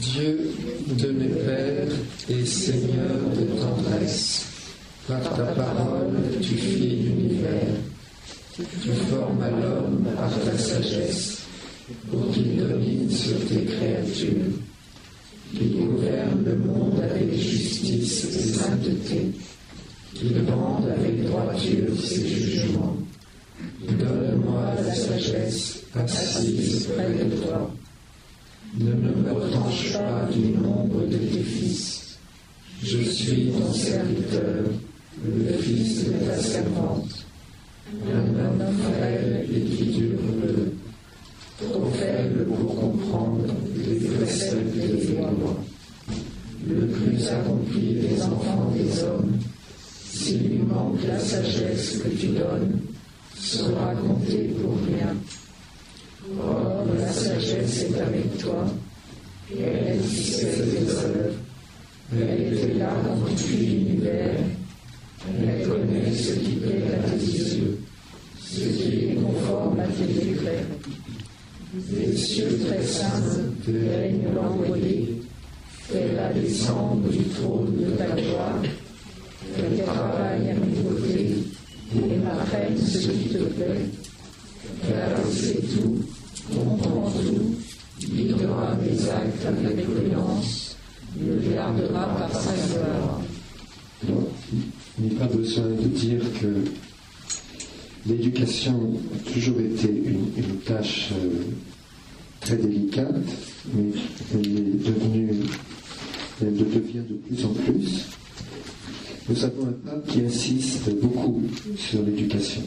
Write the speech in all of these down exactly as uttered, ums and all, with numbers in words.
Dieu de mes pères et Seigneur de tendresse, par ta parole tu fais l'univers, tu formes à l'homme par ta sagesse, pour qu'il domine sur tes créatures, qu'il gouverne le monde avec justice et sainteté, qu'il rende avec droiture ses jugements. Donne-moi la sagesse assise près de toi. Ne me retranche pas du nombre de tes fils. Je suis ton serviteur, le fils de ta servante, un homme frêle et qui dure peu, trop faible pour comprendre les préceptes des lois. Le plus accompli des enfants des hommes, s'il lui manque la sagesse que tu donnes, sera compté pour rien. Or, la sagesse est avec toi, et elle discerne tes œuvres. Elle était là quand tu fis l'univers. Elle connaît ce qui plaît à tes yeux, ce qui est conforme à tes décrets. Les cieux très saints, règne l'envoyé, fais-la descendre du trône de ta gloire, qu'elle travaille à mes côtés, et m'apprenne ce qui te plaît, car elle sait tout, comprend tout, guidera mes actes avec prudence, me gardera par sa gloire. Donc, il n'est pas besoin de dire que l'éducation a toujours été une, une tâche euh, très délicate, mais elle est devenue, elle le devient de plus en plus. Nous avons un pape qui insiste beaucoup sur l'éducation.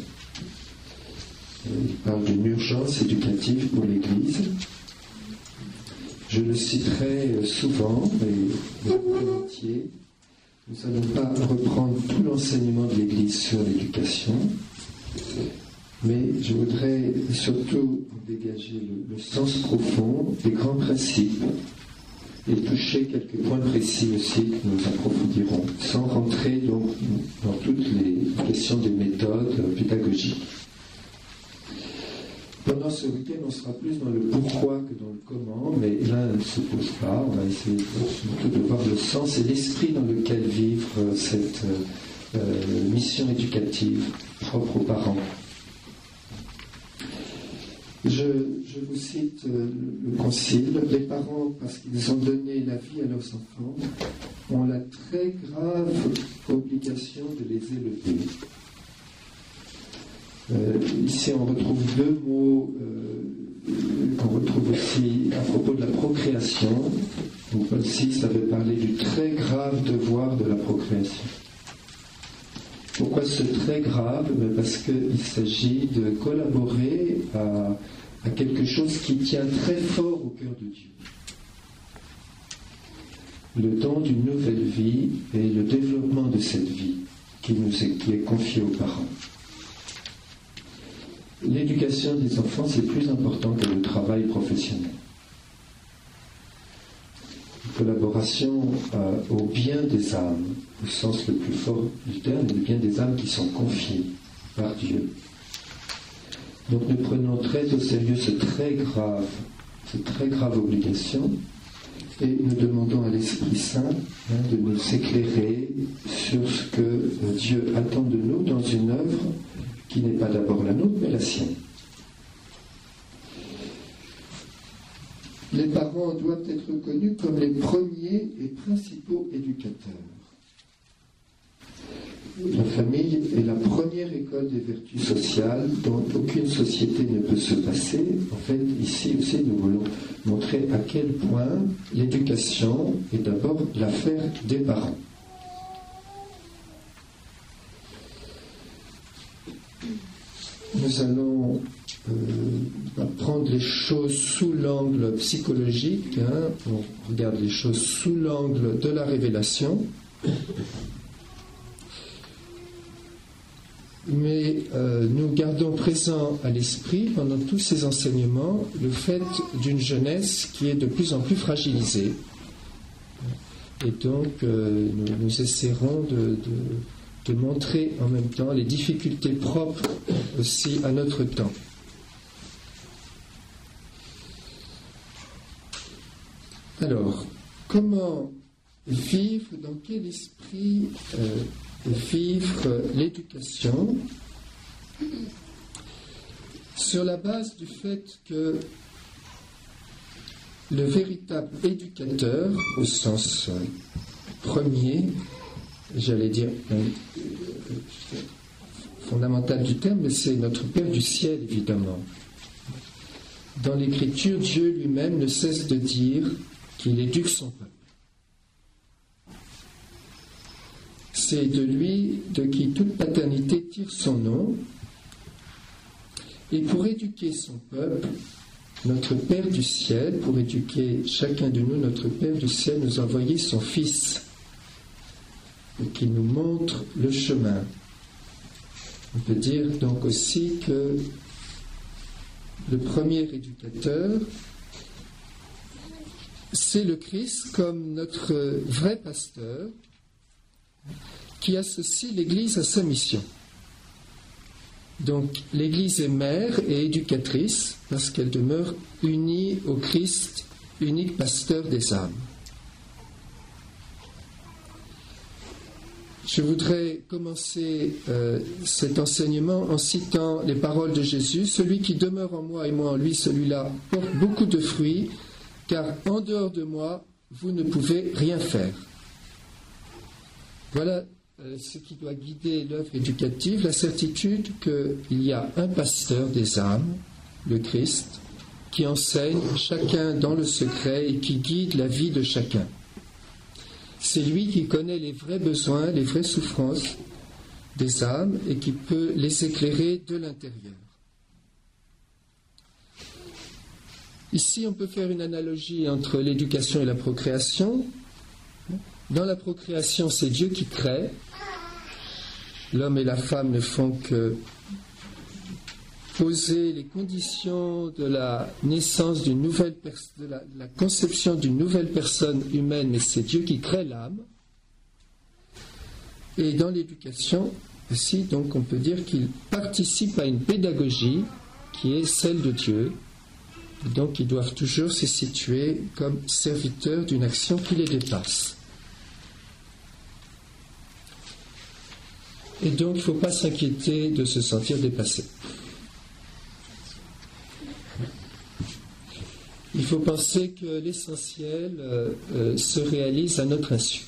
Il parle d'une urgence éducative pour l'Église. Je le citerai souvent, et le monde entier. Nous n'allons pas reprendre tout l'enseignement de l'Église sur l'éducation, mais je voudrais surtout dégager le, le sens profond des grands principes et toucher quelques points précis aussi que nous approfondirons, sans rentrer donc dans toutes les questions des méthodes pédagogiques. Pendant ce week-end, on sera plus dans le pourquoi que dans le comment, mais l'un ne s'oppose pas. On va essayer surtout de voir le sens et l'esprit dans lequel vivre cette euh, mission éducative propre aux parents. Je, je vous cite euh, le Concile. Les parents, parce qu'ils ont donné la vie à leurs enfants, ont la très grave obligation de les élever. Euh, ici, on retrouve deux mots euh, qu'on retrouve aussi à propos de la procréation, où Paul six avait parlé du très grave devoir de la procréation. Pourquoi ce très grave? Parce qu'il s'agit de collaborer à, à quelque chose qui tient très fort au cœur de Dieu. Le don d'une nouvelle vie et le développement de cette vie qui nous est, qui est confié aux parents. L'éducation des enfants, c'est plus important que le travail professionnel. Une collaboration euh, au bien des âmes, au sens le plus fort du terme, le bien des âmes qui sont confiées par Dieu. Donc nous prenons très au sérieux ce très grave, cette très grave obligation, et nous demandons à l'Esprit Saint hein, de nous éclairer sur ce que euh, Dieu attend de nous dans une œuvre qui n'est pas d'abord la nôtre, mais la sienne. Les parents doivent être reconnus comme les premiers et principaux éducateurs. La famille est la première école des vertus sociales dont aucune société ne peut se passer. En fait, ici aussi, nous voulons montrer à quel point l'éducation est d'abord l'affaire des parents. Nous allons euh, prendre les choses sous l'angle psychologique, hein. On regarde les choses sous l'angle de la révélation, mais euh, nous gardons présent à l'esprit pendant tous ces enseignements le fait d'une jeunesse qui est de plus en plus fragilisée, et donc euh, nous, nous essaierons de, de de montrer en même temps les difficultés propres aussi à notre temps. Alors, comment vivre, dans quel esprit euh, vivre l'éducation, sur la base du fait que le véritable éducateur, au sens euh, premier, j'allais dire euh, fondamental du terme, c'est notre Père du ciel, évidemment. Dans l'Écriture, Dieu lui-même ne cesse de dire qu'il éduque son peuple. C'est de lui de qui toute paternité tire son nom. Et pour éduquer son peuple, notre Père du ciel, pour éduquer chacun de nous, notre Père du ciel nous a envoyé son Fils, pour qu'il nous montre le chemin. On peut dire donc aussi que le premier éducateur, c'est le Christ comme notre vrai pasteur qui associe l'Église à sa mission. Donc l'Église est mère et éducatrice parce qu'elle demeure unie au Christ, unique pasteur des âmes. Je voudrais commencer euh, cet enseignement en citant les paroles de Jésus. Celui qui demeure en moi et moi en lui, celui-là porte beaucoup de fruits, car en dehors de moi, vous ne pouvez rien faire. Voilà euh, ce qui doit guider l'œuvre éducative, la certitude qu'il y a un pasteur des âmes, le Christ, qui enseigne chacun dans le secret et qui guide la vie de chacun. C'est lui qui connaît les vrais besoins, les vraies souffrances des âmes et qui peut les éclairer de l'intérieur. Ici, on peut faire une analogie entre l'éducation et la procréation. Dans la procréation, c'est Dieu qui crée. L'homme et la femme ne font que poser les conditions de la naissance d'une nouvelle personne, de la, la conception d'une nouvelle personne humaine, mais c'est Dieu qui crée l'âme. Et dans l'éducation aussi, donc on peut dire qu'il participe à une pédagogie qui est celle de Dieu. Et donc ils doivent toujours se situer comme serviteurs d'une action qui les dépasse. Et donc il ne faut pas s'inquiéter de se sentir dépassé. Il faut penser que l'essentiel euh, euh, se réalise à notre insu.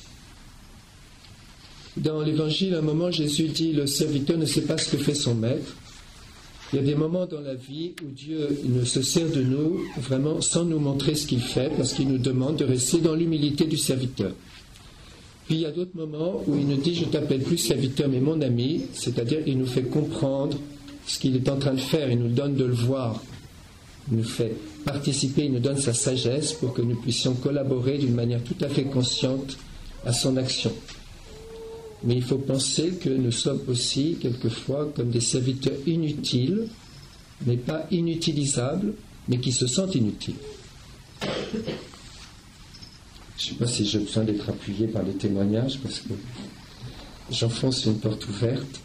Dans l'Évangile, à un moment, Jésus dit « Le serviteur ne sait pas ce que fait son maître ». Il y a des moments dans la vie où Dieu ne se sert de nous vraiment sans nous montrer ce qu'il fait, parce qu'il nous demande de rester dans l'humilité du serviteur. Puis il y a d'autres moments où il nous dit « Je t'appelle plus serviteur, mais mon ami », c'est-à-dire il nous fait comprendre ce qu'il est en train de faire, il nous donne de le voir. Il nous fait participer, il nous donne sa sagesse pour que nous puissions collaborer d'une manière tout à fait consciente à son action. Mais il faut penser que nous sommes aussi quelquefois comme des serviteurs inutiles, mais pas inutilisables, mais qui se sentent inutiles. Je ne sais pas si j'ai besoin d'être appuyé par les témoignages, parce que j'enfonce une porte ouverte.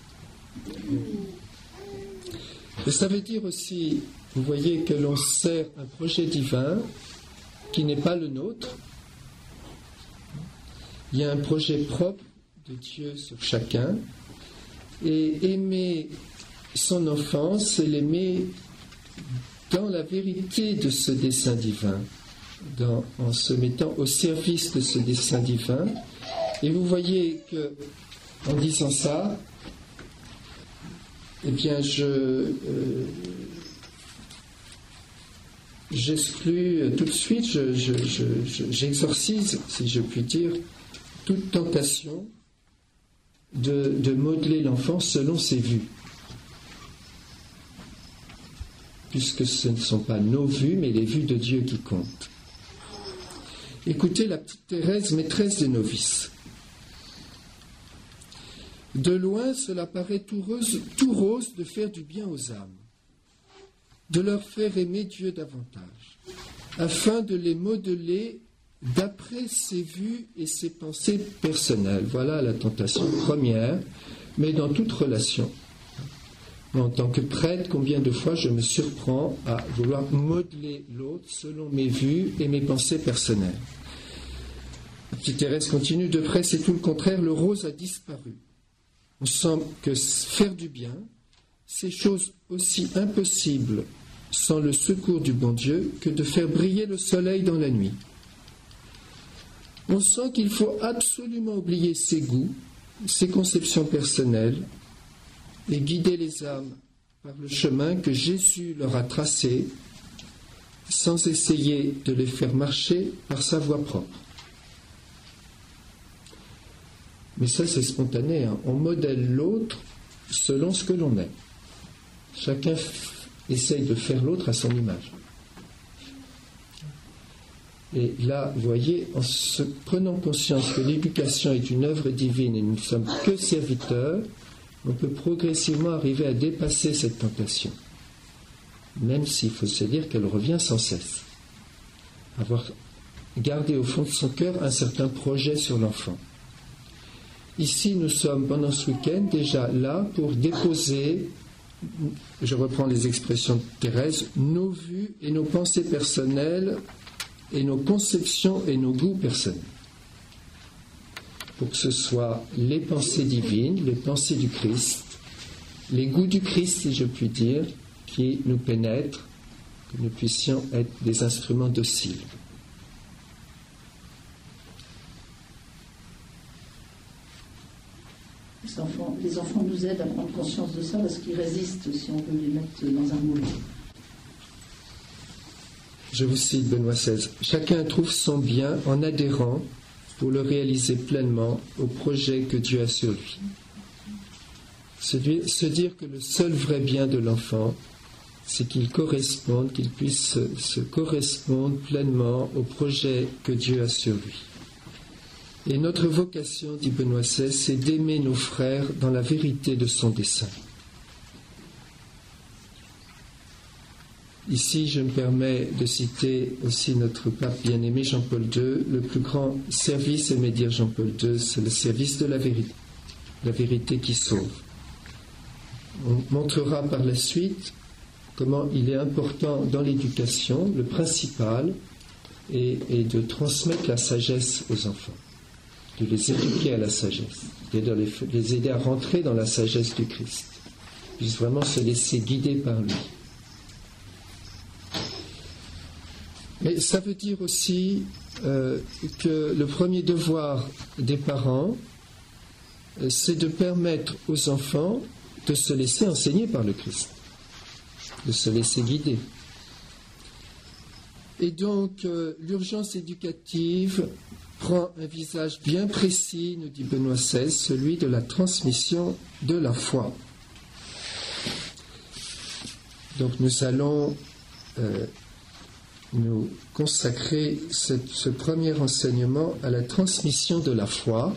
Et ça veut dire aussi, vous voyez, que l'on sert un projet divin qui n'est pas le nôtre. Il y a un projet propre de Dieu sur chacun. Et aimer son enfant, c'est l'aimer dans la vérité de ce dessein divin, dans, en se mettant au service de ce dessein divin. Et vous voyez que, en disant ça, eh bien, je... Euh, J'exclus tout de suite, je, je, je, je, j'exorcise, si je puis dire, toute tentation de, de modeler l'enfant selon ses vues. Puisque ce ne sont pas nos vues, mais les vues de Dieu qui comptent. Écoutez la petite Thérèse, maîtresse des novices. De loin, cela paraît tout rose, tout rose de faire du bien aux âmes, de leur faire aimer Dieu davantage, afin de les modeler d'après ses vues et ses pensées personnelles. Voilà la tentation première, mais dans toute relation. En tant que prêtre, combien de fois je me surprends à vouloir modeler l'autre selon mes vues et mes pensées personnelles. Petite Thérèse continue, de près c'est tout le contraire, le rose a disparu. On sent que faire du bien, c'est chose aussi impossible sans le secours du bon Dieu que de faire briller le soleil dans la nuit. On sent qu'il faut absolument oublier ses goûts, ses conceptions personnelles et guider les âmes par le chemin que Jésus leur a tracé sans essayer de les faire marcher par sa voie propre. Mais ça, c'est spontané, hein. On modèle l'autre selon ce que l'on est. Chacun f- essaye de faire l'autre à son image. Et là, vous voyez, en se prenant conscience que l'éducation est une œuvre divine et nous ne sommes que serviteurs, on peut progressivement arriver à dépasser cette tentation. Même s'il faut se dire qu'elle revient sans cesse. Avoir gardé au fond de son cœur un certain projet sur l'enfant. Ici, nous sommes pendant ce week-end déjà là pour déposer, je reprends les expressions de Thérèse, nos vues et nos pensées personnelles et nos conceptions et nos goûts personnels. Pour que ce soit les pensées divines, les pensées du Christ, les goûts du Christ, si je puis dire, qui nous pénètrent, que nous puissions être des instruments dociles. Les enfants, les enfants nous aident à prendre conscience de ça parce qu'ils résistent si on veut les mettre dans un moule. Je vous cite Benoît seize. Chacun trouve son bien en adhérant pour le réaliser pleinement au projet que Dieu a sur lui. Se dire, se dire que le seul vrai bien de l'enfant, c'est qu'il corresponde, qu'il puisse se, se correspondre pleinement au projet que Dieu a sur lui. Et notre vocation, dit Benoît seize, c'est d'aimer nos frères dans la vérité de son dessein. Ici, je me permets de citer aussi notre pape bien-aimé Jean-Paul deux. Le plus grand service, aimait dire Jean-Paul deux, c'est le service de la vérité, la vérité qui sauve. On montrera par la suite comment il est important dans l'éducation, le principal est, est de transmettre la sagesse aux enfants, de les éduquer à la sagesse, et de les, les aider à rentrer dans la sagesse du Christ, puissent vraiment se laisser guider par lui. Mais ça veut dire aussi euh, que le premier devoir des parents, euh, c'est de permettre aux enfants de se laisser enseigner par le Christ, de se laisser guider. Et donc, euh, l'urgence éducative prend un visage bien précis, nous dit Benoît seize, celui de la transmission de la foi. Donc, nous allons euh, nous consacrer ce, ce premier enseignement à la transmission de la foi,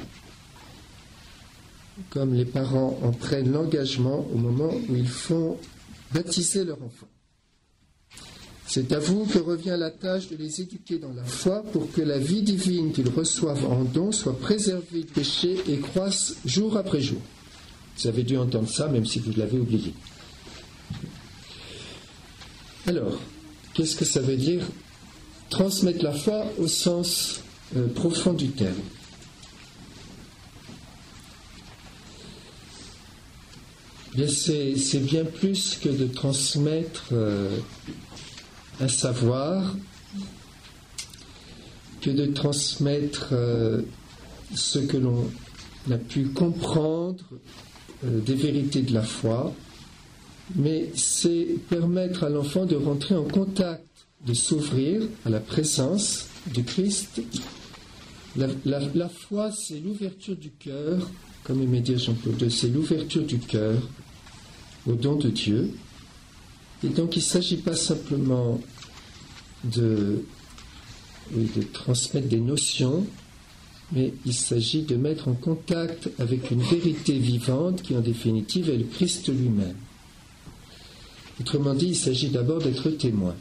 comme les parents en prennent l'engagement au moment où ils font baptiser leur enfant. C'est à vous que revient la tâche de les éduquer dans la foi pour que la vie divine qu'ils reçoivent en don soit préservée du péché et croisse jour après jour. Vous avez dû entendre ça, même si vous l'avez oublié. Alors, qu'est-ce que ça veut dire transmettre la foi au sens euh, profond du terme? Bien, c'est, c'est bien plus que de transmettre euh, un savoir, que de transmettre euh, ce que l'on a pu comprendre euh, des vérités de la foi, mais c'est permettre à l'enfant de rentrer en contact, de s'ouvrir à la présence du Christ. La, la, la foi, c'est l'ouverture du cœur, comme aimait dire Jean-Paul deux, c'est l'ouverture du cœur au don de Dieu. Et donc il ne s'agit pas simplement de, oui, de transmettre des notions, mais il s'agit de mettre en contact avec une vérité vivante qui en définitive est le Christ lui-même. Autrement dit, il s'agit d'abord d'être témoin.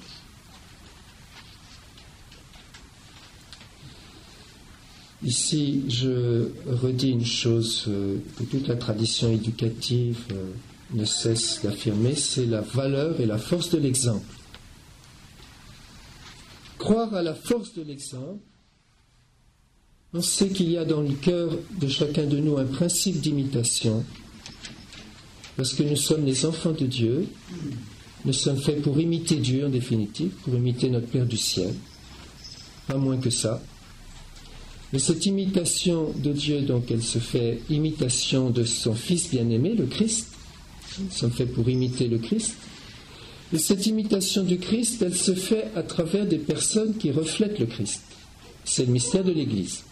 Ici, je redis une chose euh, que toute la tradition éducative euh, ne cesse d'affirmer, c'est la valeur et la force de l'exemple. Croire à la force de l'exemple, on sait qu'il y a dans le cœur de chacun de nous un principe d'imitation, parce que nous sommes les enfants de Dieu, nous sommes faits pour imiter Dieu en définitive, pour imiter notre Père du ciel, pas moins que ça. Mais cette imitation de Dieu, donc, elle se fait imitation de son Fils bien-aimé, le Christ. Nous sommes faits pour imiter le Christ. Et cette imitation du Christ, elle se fait à travers des personnes qui reflètent le Christ. C'est le mystère de l'Église.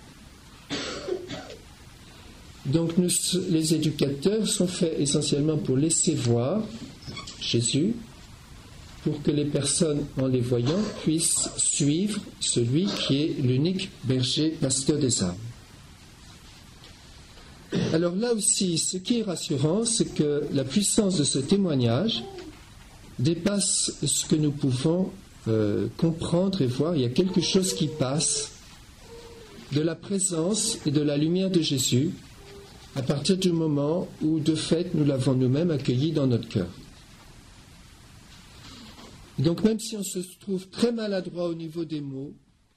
Donc nous, les éducateurs sont faits essentiellement pour laisser voir Jésus, pour que les personnes, en les voyant, puissent suivre celui qui est l'unique berger pasteur des âmes. Alors là aussi, ce qui est rassurant, c'est que la puissance de ce témoignage dépasse ce que nous pouvons euh, comprendre et voir. Il y a quelque chose qui passe de la présence et de la lumière de Jésus à partir du moment où, de fait, nous l'avons nous-mêmes accueilli dans notre cœur. Donc même si on se trouve très maladroit au niveau des mots,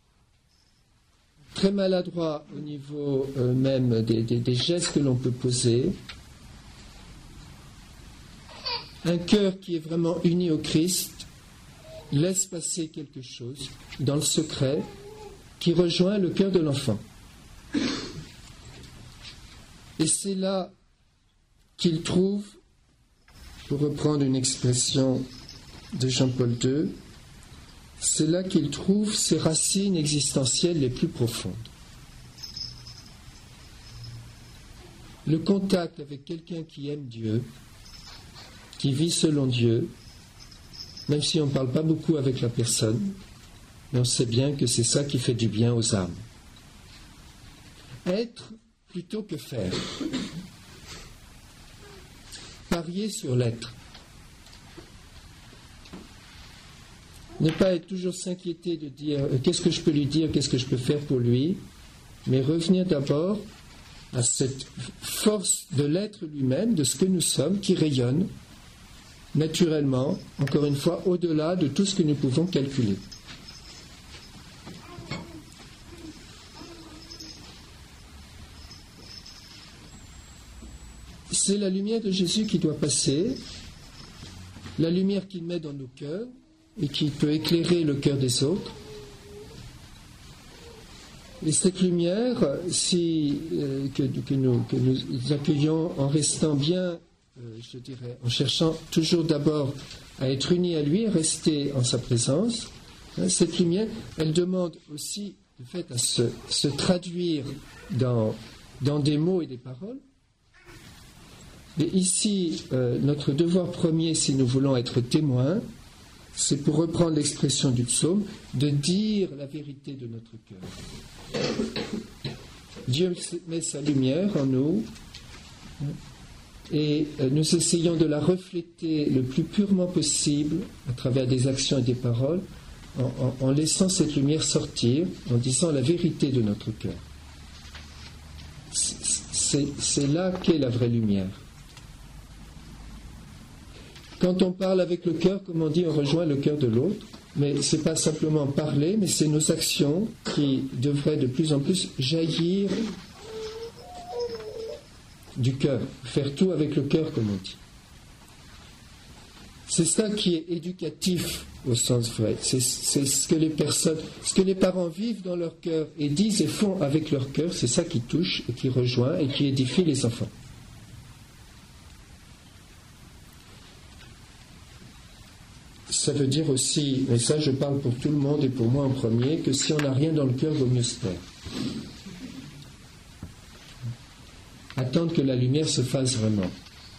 très maladroit au niveau euh, même des, des, des gestes que l'on peut poser, un cœur qui est vraiment uni au Christ laisse passer quelque chose dans le secret qui rejoint le cœur de l'enfant. Et c'est là qu'il trouve, pour reprendre une expression de Jean-Paul deux, c'est là qu'il trouve ses racines existentielles les plus profondes. Le contact avec quelqu'un qui aime Dieu, qui vit selon Dieu, même si on ne parle pas beaucoup avec la personne, mais on sait bien que c'est ça qui fait du bien aux âmes. Être plutôt que faire. Parier sur l'être. Ne pas être toujours s'inquiéter de dire euh, qu'est-ce que je peux lui dire, qu'est-ce que je peux faire pour lui, mais revenir d'abord à cette force de l'être lui-même, de ce que nous sommes, qui rayonne naturellement, encore une fois, au-delà de tout ce que nous pouvons calculer. C'est la lumière de Jésus qui doit passer, la lumière qu'il met dans nos cœurs, et qui peut éclairer le cœur des autres. Et cette lumière, si, euh, que, que, nous, que nous accueillons en restant bien, euh, je dirais, en cherchant toujours d'abord à être unis à lui, à rester en sa présence, hein, cette lumière, elle demande aussi, de fait, à se, se traduire dans, dans des mots et des paroles. Mais ici, euh, notre devoir premier, si nous voulons être témoins, c'est, pour reprendre l'expression du psaume, de dire la vérité de notre cœur. Dieu met sa lumière en nous et nous essayons de la refléter le plus purement possible à travers des actions et des paroles, en, en, en laissant cette lumière sortir, en disant la vérité de notre cœur. C'est, c'est là qu'est la vraie lumière. Quand on parle avec le cœur, comme on dit, on rejoint le cœur de l'autre. Mais ce n'est pas simplement parler, mais c'est nos actions qui devraient de plus en plus jaillir du cœur. Faire tout avec le cœur, comme on dit. C'est ça qui est éducatif au sens vrai. C'est, c'est ce que les personnes, ce que les parents vivent dans leur cœur et disent et font avec leur cœur, c'est ça qui touche et qui rejoint et qui édifie les enfants. Ça veut dire aussi, et ça je parle pour tout le monde et pour moi en premier, que si on n'a rien dans le cœur, il vaut mieux se taire. Attendre que la lumière se fasse vraiment.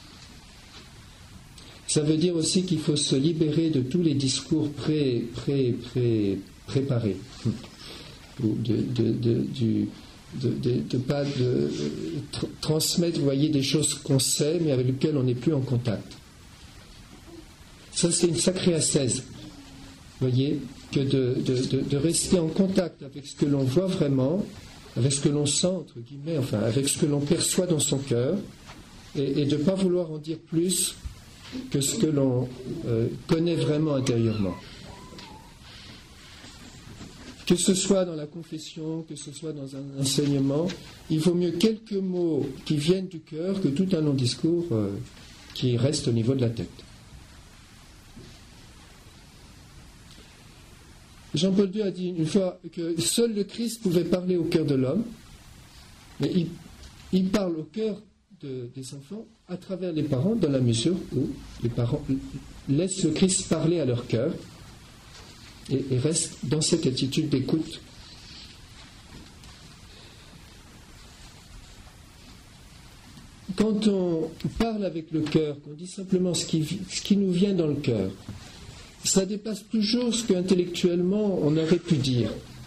Ça veut dire aussi qu'il faut se libérer de tous les discours pré, pré, pré, préparés. Ou de de, de, du, de, de, de pas de, tr- transmettre, vous voyez, des choses qu'on sait, mais avec lesquelles on n'est plus en contact. Ça, c'est une sacrée ascèse, vous voyez, que de, de, de, de rester en contact avec ce que l'on voit vraiment, avec ce que l'on sent, entre guillemets, enfin, avec ce que l'on perçoit dans son cœur, et, et de ne pas vouloir en dire plus que ce que l'on euh, connaît vraiment intérieurement. que ce soit dans la confession, que ce soit dans un enseignement, il vaut mieux quelques mots qui viennent du cœur que tout un long discours euh, qui reste au niveau de la tête. Jean-Paul deux a dit une fois que seul le Christ pouvait parler au cœur de l'homme, mais il, il parle au cœur de, des enfants à travers les parents, dans la mesure où les parents laissent le Christ parler à leur cœur et, et restent dans cette attitude d'écoute. Quand on parle avec le cœur, qu'on dit simplement ce qui, ce qui nous vient dans le cœur, ça dépasse toujours ce qu'intellectuellement on aurait pu dire.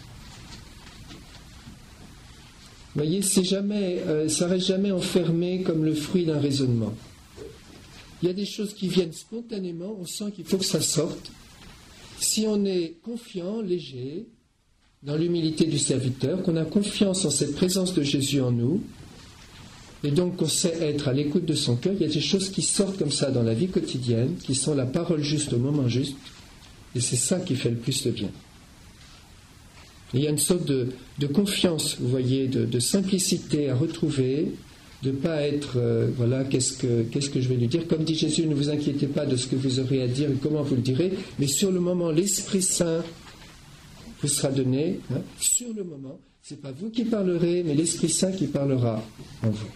Vous voyez, c'est jamais, euh, ça reste jamais enfermé comme le fruit d'un raisonnement. Il y a des choses qui viennent spontanément, on sent qu'il faut que ça sorte. Si on est confiant, léger, dans l'humilité du serviteur, qu'on a confiance en cette présence de Jésus en nous, et donc qu'on sait être à l'écoute de son cœur, il y a des choses qui sortent comme ça dans la vie quotidienne, qui sont la parole juste au moment juste, et c'est ça qui fait le plus de bien. Et il y a une sorte de, de confiance, vous voyez, de, de simplicité à retrouver, de ne pas être, euh, voilà, qu'est-ce que, qu'est-ce que je vais lui dire. Comme dit Jésus, ne vous inquiétez pas de ce que vous aurez à dire et comment vous le direz, mais sur le moment, l'Esprit Saint vous sera donné, hein, sur le moment, ce n'est pas vous qui parlerez, mais l'Esprit Saint qui parlera en vous.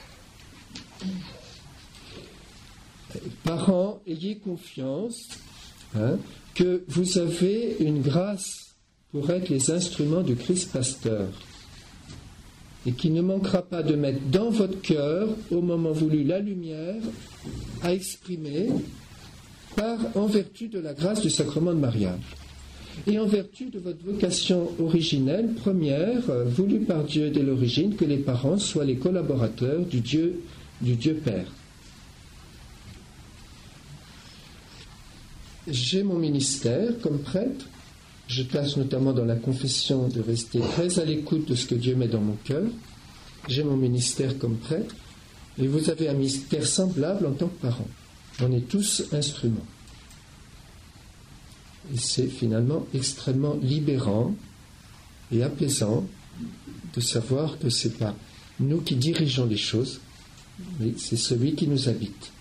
Parents, ayez confiance hein, que vous avez une grâce pour être les instruments du Christ pasteur et qui ne manquera pas de mettre dans votre cœur, au moment voulu, la lumière à exprimer par, en vertu de la grâce du sacrement de mariage et en vertu de votre vocation originelle, première, euh, voulue par Dieu dès l'origine, que les parents soient les collaborateurs du Dieu du Dieu Père. J'ai mon ministère comme prêtre, je tâche notamment dans la confession de rester très à l'écoute de ce que Dieu met dans mon cœur. J'ai mon ministère comme prêtre, et vous avez un ministère semblable en tant que parent. On est tous instruments. Et c'est finalement extrêmement libérant et apaisant de savoir que ce n'est pas nous qui dirigeons les choses, mais c'est celui qui nous habite.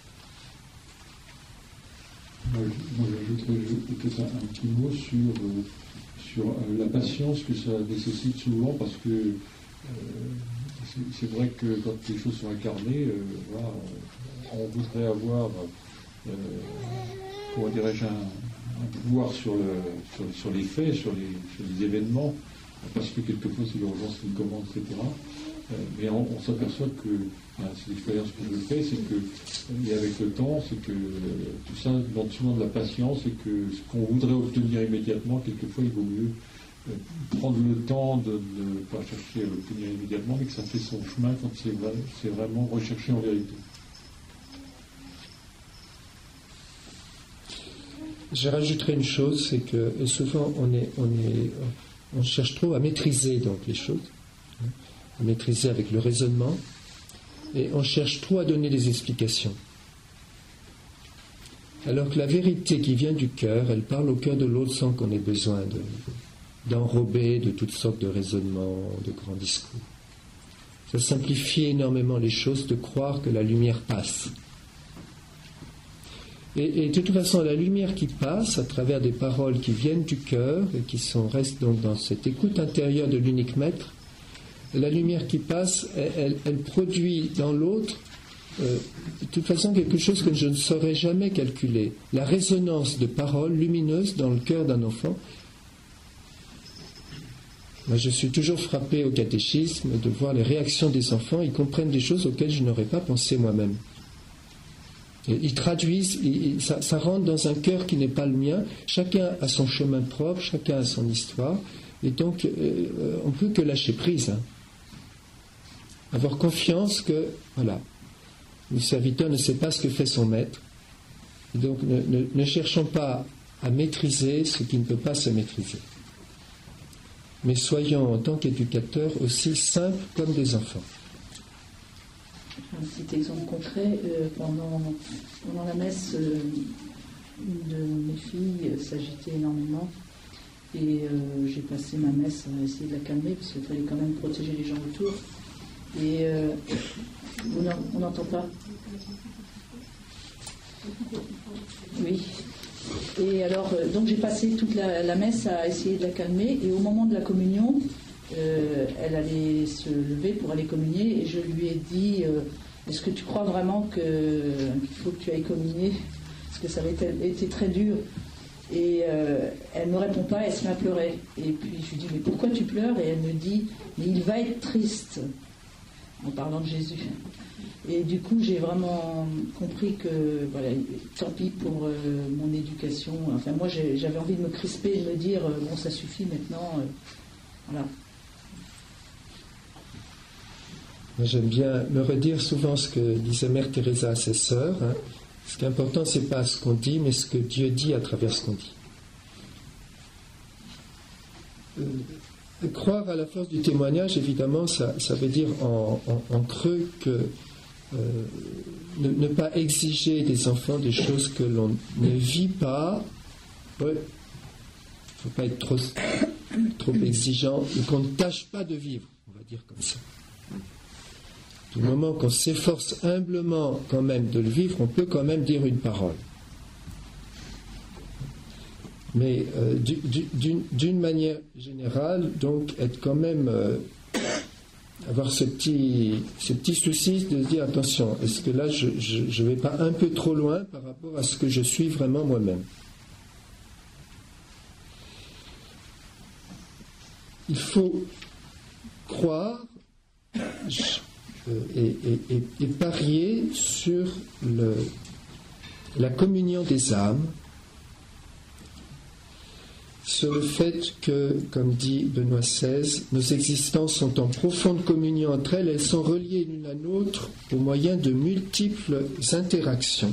Moi, j'ajouterais peut-être un, un petit mot sur, euh, sur euh, la patience que ça nécessite souvent, parce que euh, c'est, c'est vrai que quand les choses sont incarnées, euh, voilà, on, on voudrait avoir, euh, comment dirais-je, un, un pouvoir sur, le, sur, sur les faits, sur les, sur les événements, parce que quelquefois c'est l'urgence qui commande, et cetera. Mais on, on s'aperçoit que, ben, c'est l'expérience que je fais, c'est que, et avec le temps, c'est que tout ça demande souvent de la patience et que ce qu'on voudrait obtenir immédiatement, quelquefois il vaut mieux euh, prendre le temps de ne pas chercher à l'obtenir immédiatement, mais que ça fait son chemin quand c'est, c'est vraiment recherché en vérité. Je rajouterai une chose, c'est que souvent on, est, on, est, on cherche trop à maîtriser donc les choses, à maîtriser avec le raisonnement, et on cherche trop à donner des explications. Alors que la vérité qui vient du cœur, elle parle au cœur de l'autre sans qu'on ait besoin de, d'enrober de toutes sortes de raisonnements, de grands discours. Ça simplifie énormément les choses de croire que la lumière passe. Et, et de toute façon, la lumière qui passe à travers des paroles qui viennent du cœur et qui sont, restent donc dans cette écoute intérieure de l'unique maître, la lumière qui passe, elle, elle, elle produit dans l'autre, euh, de toute façon, quelque chose que je ne saurais jamais calculer. La résonance de paroles lumineuses dans le cœur d'un enfant. Moi, je suis toujours frappé au catéchisme de voir les réactions des enfants. Ils comprennent des choses auxquelles je n'aurais pas pensé moi-même. Et ils traduisent, ils, ça, ça rentre dans un cœur qui n'est pas le mien. Chacun a son chemin propre, chacun a son histoire. Et donc, euh, on ne peut que lâcher prise. Hein. Avoir confiance que, voilà, le serviteur ne sait pas ce que fait son maître. Et donc, ne, ne, ne cherchons pas à maîtriser ce qui ne peut pas se maîtriser. Mais soyons, en tant qu'éducateurs, aussi simples comme des enfants. Un petit exemple concret, euh, pendant, pendant la messe, euh, une de mes filles euh, s'agitait énormément. Et euh, j'ai passé ma messe à essayer de la calmer, parce qu'il fallait quand même protéger les gens autour. Et euh, on n'entend pas. Oui. Et alors, euh, donc j'ai passé toute la, la messe à essayer de la calmer. Et au moment de la communion, euh, elle allait se lever pour aller communier. Et je lui ai dit, euh, est-ce que tu crois vraiment que, qu'il faut que tu ailles communier? Parce que ça avait été, été très dur. Et euh, elle ne me répond pas, elle se met à pleurer. Et puis je lui dis, mais pourquoi tu pleures? Et elle me dit, mais il va être triste, en parlant de Jésus. Et du coup, j'ai vraiment compris que, voilà, tant pis pour euh, mon éducation. Enfin, moi, j'ai, j'avais envie de me crisper et de me dire, euh, bon, ça suffit maintenant. Euh, voilà. Moi, j'aime bien me redire souvent ce que disait Mère Teresa à ses sœurs. Hein. Ce qui est important, ce n'est pas ce qu'on dit, mais ce que Dieu dit à travers ce qu'on dit. Euh, croire à la force du témoignage, évidemment, ça, ça veut dire en, en, en creux que euh, ne, ne pas exiger des enfants des choses que l'on ne vit pas. Il ouais, ne faut pas être trop, trop exigeant, et qu'on ne tâche pas de vivre, on va dire comme ça. Du moment qu'on s'efforce humblement quand même de le vivre, on peut quand même dire une parole. Mais euh, du, du, d'une, d'une manière générale, donc être quand même, euh, avoir ce petit, ce petit souci de se dire, attention, est-ce que là je ne vais pas un peu trop loin par rapport à ce que je suis vraiment moi-même? Il faut croire je, Et, et, et, et parier sur le, la communion des âmes, sur le fait que, comme dit Benoît seize, nos existences sont en profonde communion entre elles, elles sont reliées l'une à l'autre au moyen de multiples interactions.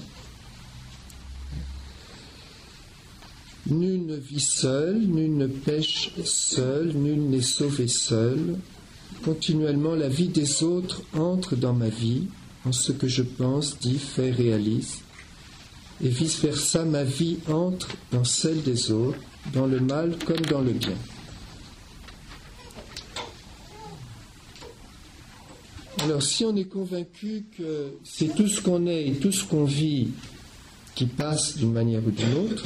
Nul ne vit seul, nul ne pêche seul, nul n'est sauvé seul. Continuellement, la vie des autres entre dans ma vie, en ce que je pense, dis, fais, réalise, et vice-versa, ma vie entre dans celle des autres, dans le mal comme dans le bien. Alors, si on est convaincu que c'est tout ce qu'on est et tout ce qu'on vit qui passe d'une manière ou d'une autre,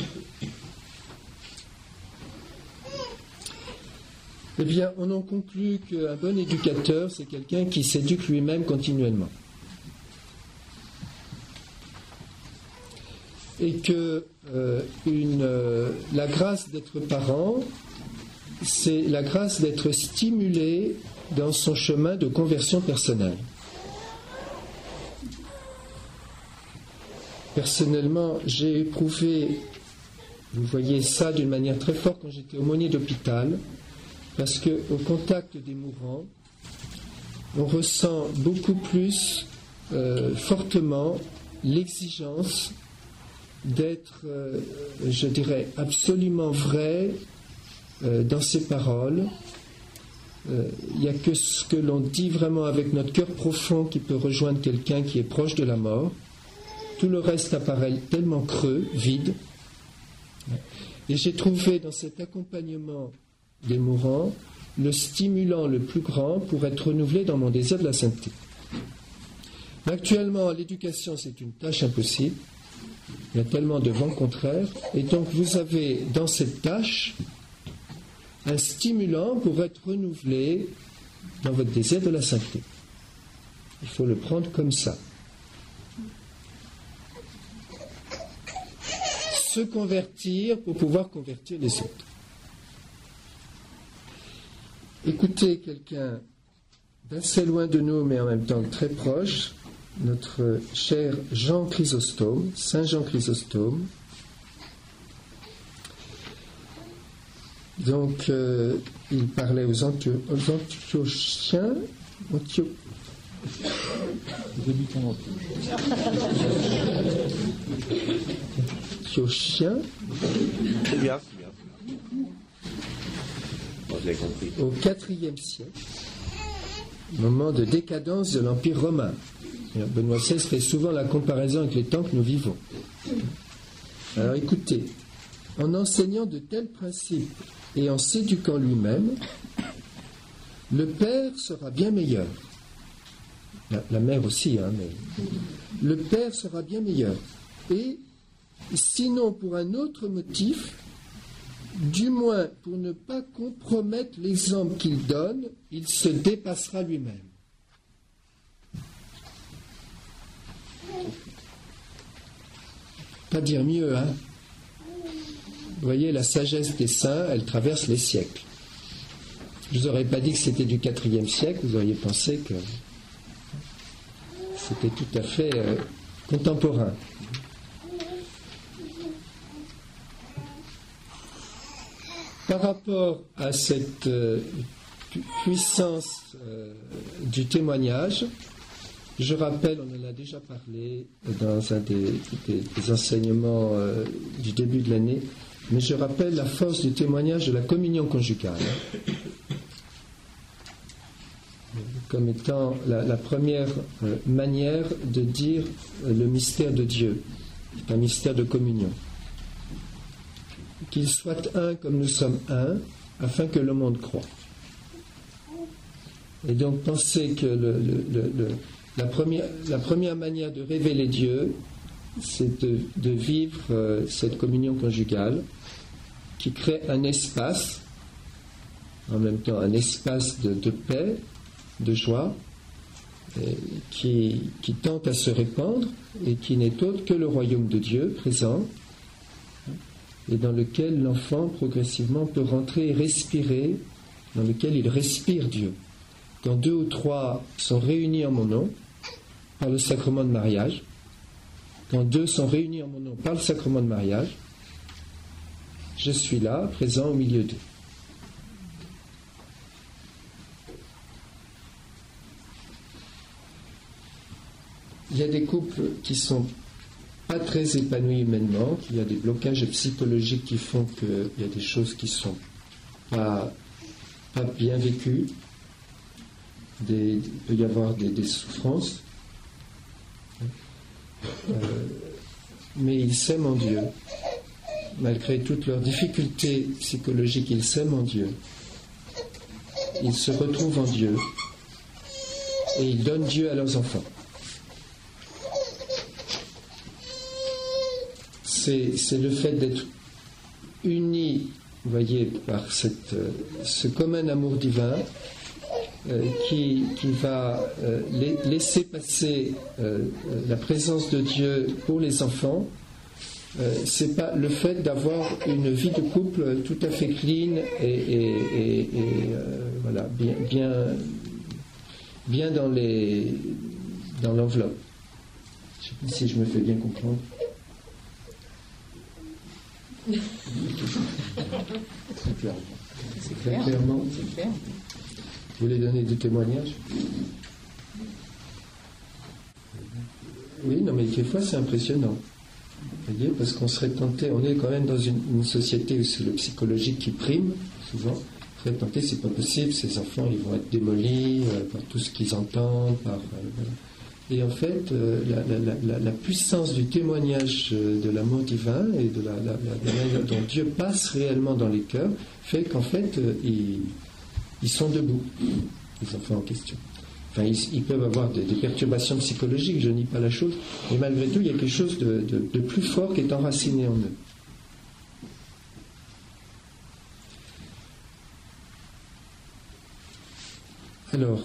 eh bien, on en conclut qu'un bon éducateur, c'est quelqu'un qui s'éduque lui-même continuellement. Et que euh, une, euh, la grâce d'être parent, c'est la grâce d'être stimulé dans son chemin de conversion personnelle. Personnellement, j'ai éprouvé, vous voyez ça d'une manière très forte quand j'étais aumônier d'hôpital, parce qu'au contact des mourants, on ressent beaucoup plus euh, fortement l'exigence d'être, euh, je dirais, absolument vrai euh, dans ses paroles. Euh, il n'y a que ce que l'on dit vraiment avec notre cœur profond qui peut rejoindre quelqu'un qui est proche de la mort. Tout le reste apparaît tellement creux, vide. Et j'ai trouvé dans cet accompagnement des mourants le stimulant le plus grand pour être renouvelé dans mon désir de la sainteté. Mais actuellement, l'éducation, c'est une tâche impossible. Il y a tellement de vents contraires. Et donc, vous avez dans cette tâche un stimulant pour être renouvelé dans votre désir de la sainteté. Il faut le prendre comme ça. Se convertir pour pouvoir convertir les autres. Écoutez quelqu'un d'assez loin de nous, mais en même temps très proche, notre cher Jean Chrysostome, Saint Jean Chrysostome. Donc, euh, il parlait aux, Antio- aux Antiochiens. Antio- Antiochiens. C'est bien, c'est bien. Bon, je l'ai compris. Au quatrième siècle, moment de décadence de l'Empire romain. Benoît seize fait souvent la comparaison avec les temps que nous vivons. Alors écoutez, en enseignant de tels principes et en s'éduquant lui-même, le père sera bien meilleur. La, la mère aussi, hein, mais le père sera bien meilleur. Et sinon pour un autre motif, du moins pour ne pas compromettre l'exemple qu'il donne, il se dépassera lui-même. Pas dire mieux, hein. Vous voyez, la sagesse des saints, elle traverse les siècles. Je vous aurais pas dit que c'était du quatrième siècle, vous auriez pensé que c'était tout à fait euh, contemporain. Par rapport à cette euh, pu- puissance euh, du témoignage, je rappelle, on en a déjà parlé dans un des, des, des enseignements euh, du début de l'année, mais je rappelle la force du témoignage de la communion conjugale comme étant la, la première euh, manière de dire euh, le mystère de Dieu. C'est un mystère de communion. Qu'il soit un comme nous sommes un, afin que le monde croie. Et donc pensez que le, le, le, le, la, première, la première manière de révéler Dieu, c'est de, de vivre euh, cette communion conjugale qui crée un espace, en même temps un espace de, de paix, de joie, et qui, qui tente à se répandre et qui n'est autre que le royaume de Dieu présent, et dans lequel l'enfant progressivement peut rentrer et respirer, dans lequel il respire Dieu. Quand deux ou trois sont réunis en mon nom, par le sacrement de mariage, quand deux sont réunis en mon nom par le sacrement de mariage, je suis là, présent au milieu d'eux. Il y a des couples qui sont pas très épanouis humainement, qu'il y a des blocages psychologiques qui font qu'il y a des choses qui sont pas, pas bien vécues. Des, il peut y avoir des, des souffrances. Euh, mais ils s'aiment en Dieu. Malgré toutes leurs difficultés psychologiques, ils s'aiment en Dieu. Ils se retrouvent en Dieu. Et ils donnent Dieu à leurs enfants. C'est, c'est le fait d'être unis, vous voyez, par cette, euh, ce commun amour divin euh, qui, qui va euh, la- laisser passer euh, la présence de Dieu pour les enfants. Euh, c'est pas le fait d'avoir une vie de couple tout à fait clean et, et, et, et, euh, voilà, bien, bien, bien dans, les, dans l'enveloppe. Je ne sais pas si je me fais bien comprendre. Très clairement. C'est Très clair. clairement. C'est clair. Vous voulez donner des témoignages? Oui, non, mais des fois c'est impressionnant. Vous voyez, parce qu'on serait tenté, on est quand même dans une, une société où c'est le psychologique qui prime, souvent. On serait tenté, c'est pas possible, ces enfants ils vont être démolis euh, par tout ce qu'ils entendent, par. Euh, voilà. Et en fait, euh, la, la, la, la puissance du témoignage euh, de l'amour divin et de la, la, la, la manière dont Dieu passe réellement dans les cœurs fait qu'en fait, euh, ils, ils sont debout, les enfants en question. Enfin, ils, ils peuvent avoir des, des perturbations psychologiques, je nie pas la chose, mais malgré tout, il y a quelque chose de, de, de plus fort qui est enraciné en eux. Alors,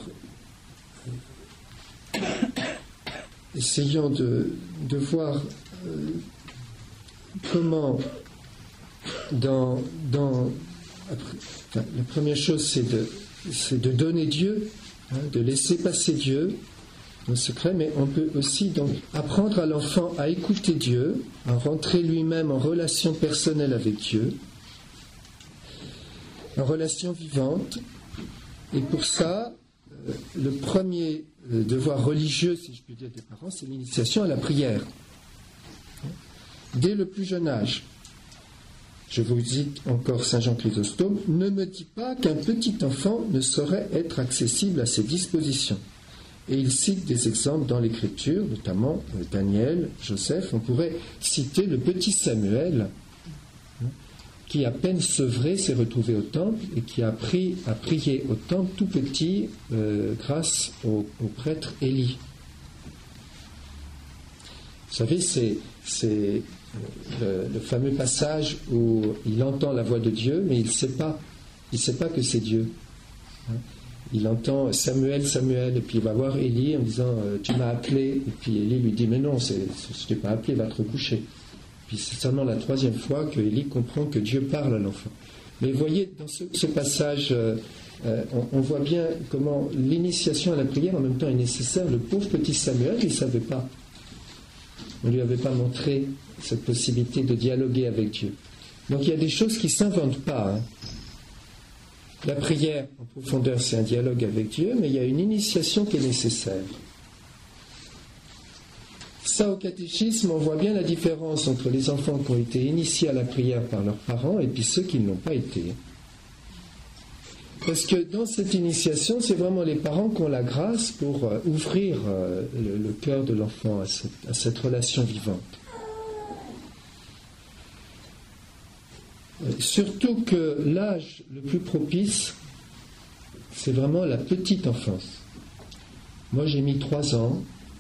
essayons de, de voir euh, comment, dans, dans après, enfin, la première chose, c'est de, c'est de donner Dieu, hein, de laisser passer Dieu dans le secret, mais on peut aussi donc apprendre à l'enfant à écouter Dieu, à rentrer lui-même en relation personnelle avec Dieu, en relation vivante. Et pour ça, euh, le premier euh, devoir religieux, si je puis dire, des parents, c'est l'initiation à la prière. Dès le plus jeune âge. Je vous dis encore Saint Jean Chrysostome, ne me dis pas qu'un petit enfant ne saurait être accessible à ses dispositions. Et il cite des exemples dans l'Écriture, notamment euh, Daniel, Joseph. On pourrait citer le petit Samuel, hein, qui à peine sevré s'est retrouvé au temple et qui a appris à prier au temple tout petit euh, grâce au, au prêtre Élie. Vous savez, c'est, c'est le, le fameux passage où il entend la voix de Dieu, mais il ne sait pas, il sait pas que c'est Dieu. Hein? Il entend Samuel, Samuel, et puis il va voir Élie en disant euh, tu m'as appelé, et puis Élie lui dit mais non, c'est, je ne t'ai pas appelé, va te recoucher. Puis c'est seulement la troisième fois que Élie comprend que Dieu parle à l'enfant. Mais vous voyez, dans ce, ce passage, euh, euh, on, on voit bien comment l'initiation à la prière en même temps est nécessaire. Le pauvre petit Samuel, il ne savait pas. On ne lui avait pas montré cette possibilité de dialoguer avec Dieu. Donc il y a des choses qui ne s'inventent pas. Hein. La prière en profondeur, c'est un dialogue avec Dieu, mais il y a une initiation qui est nécessaire. Ça, au catéchisme, on voit bien la différence entre les enfants qui ont été initiés à la prière par leurs parents et puis ceux qui ne l'ont pas été. Parce que dans cette initiation, c'est vraiment les parents qui ont la grâce pour euh, ouvrir euh, le, le cœur de l'enfant à cette, à cette relation vivante. Euh, surtout que l'âge le plus propice, c'est vraiment la petite enfance. Moi, j'ai mis trois ans.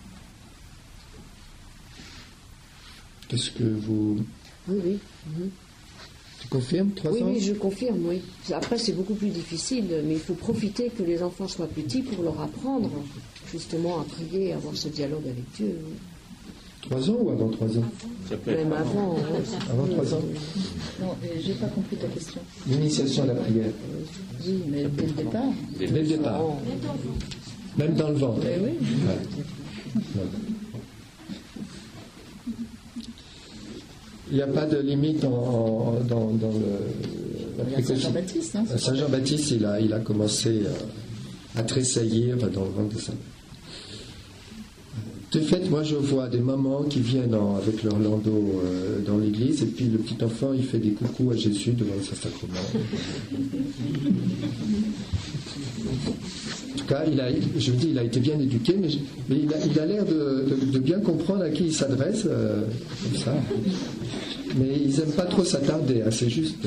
Qu'est-ce que vous... Oui, oui. Mm-hmm. Tu confirmes, trois oui, ans? Oui, je confirme, oui. Après, c'est beaucoup plus difficile, mais il faut profiter que les enfants soient petits pour leur apprendre, justement, à prier, à avoir ce dialogue avec Dieu. Oui. Trois ans ou avant trois ans? Même avant. Ouais. Avant trois ans? Non, j'ai pas compris ta question. L'initiation à la prière. Oui, mais dès le départ. Dès le départ. Oh. Même dans le ventre. Mais oui. Ouais. Ouais. Il n'y a pas de limite en, en, dans, dans le... Il y a Saint Jean-Baptiste. Hein, Saint Jean-Baptiste, il a, il a commencé à, à tressaillir dans le ventre de sa mère. De fait, moi je vois des mamans qui viennent en, avec leur landau euh, dans l'église et puis le petit enfant il fait des coucous à Jésus devant le Saint-Sacrement. En tout cas, il a, je vous dis, il a été bien éduqué, mais, mais il, a, il a l'air de, de, de bien comprendre à qui il s'adresse, euh, comme ça. Mais ils n'aiment pas trop s'attarder, hein, c'est juste.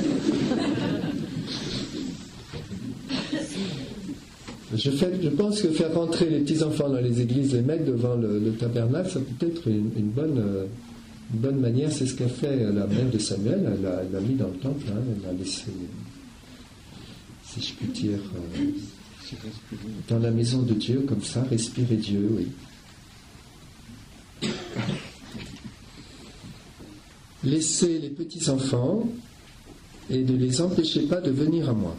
Je, fais, je pense que faire rentrer les petits-enfants dans les églises, les mettre devant le, le tabernacle, ça peut être une, une, bonne, une bonne manière. C'est ce qu'a fait la mère de Samuel. Elle l'a, elle l'a mis dans le temple, hein, elle l'a laissé, si je puis dire, euh, dans la maison de Dieu, comme ça, respirer Dieu, oui. Laissez les petits-enfants et ne les empêchez pas de venir à moi.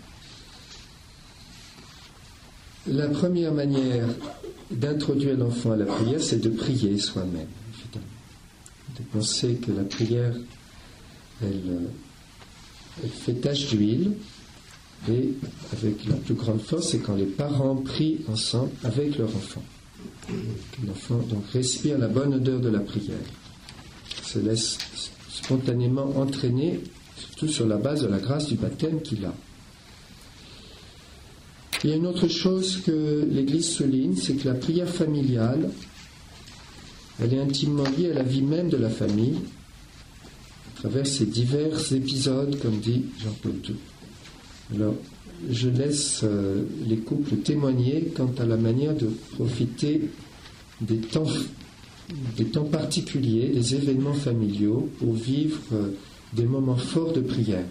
La première manière d'introduire l'enfant à la prière, c'est de prier soi-même, évidemment. De penser que la prière, elle, elle fait tache d'huile, et avec la plus grande force, c'est quand les parents prient ensemble avec leur enfant. Que l'enfant donc respire la bonne odeur de la prière, se laisse spontanément entraîner, surtout sur la base de la grâce du baptême qu'il a. Il y a une autre chose que l'Église souligne, c'est que la prière familiale, elle est intimement liée à la vie même de la famille, à travers ces divers épisodes, comme dit Jean-Paul deux. Alors, je laisse euh, les couples témoigner quant à la manière de profiter des temps, des temps particuliers, des événements familiaux, pour vivre euh, des moments forts de prière.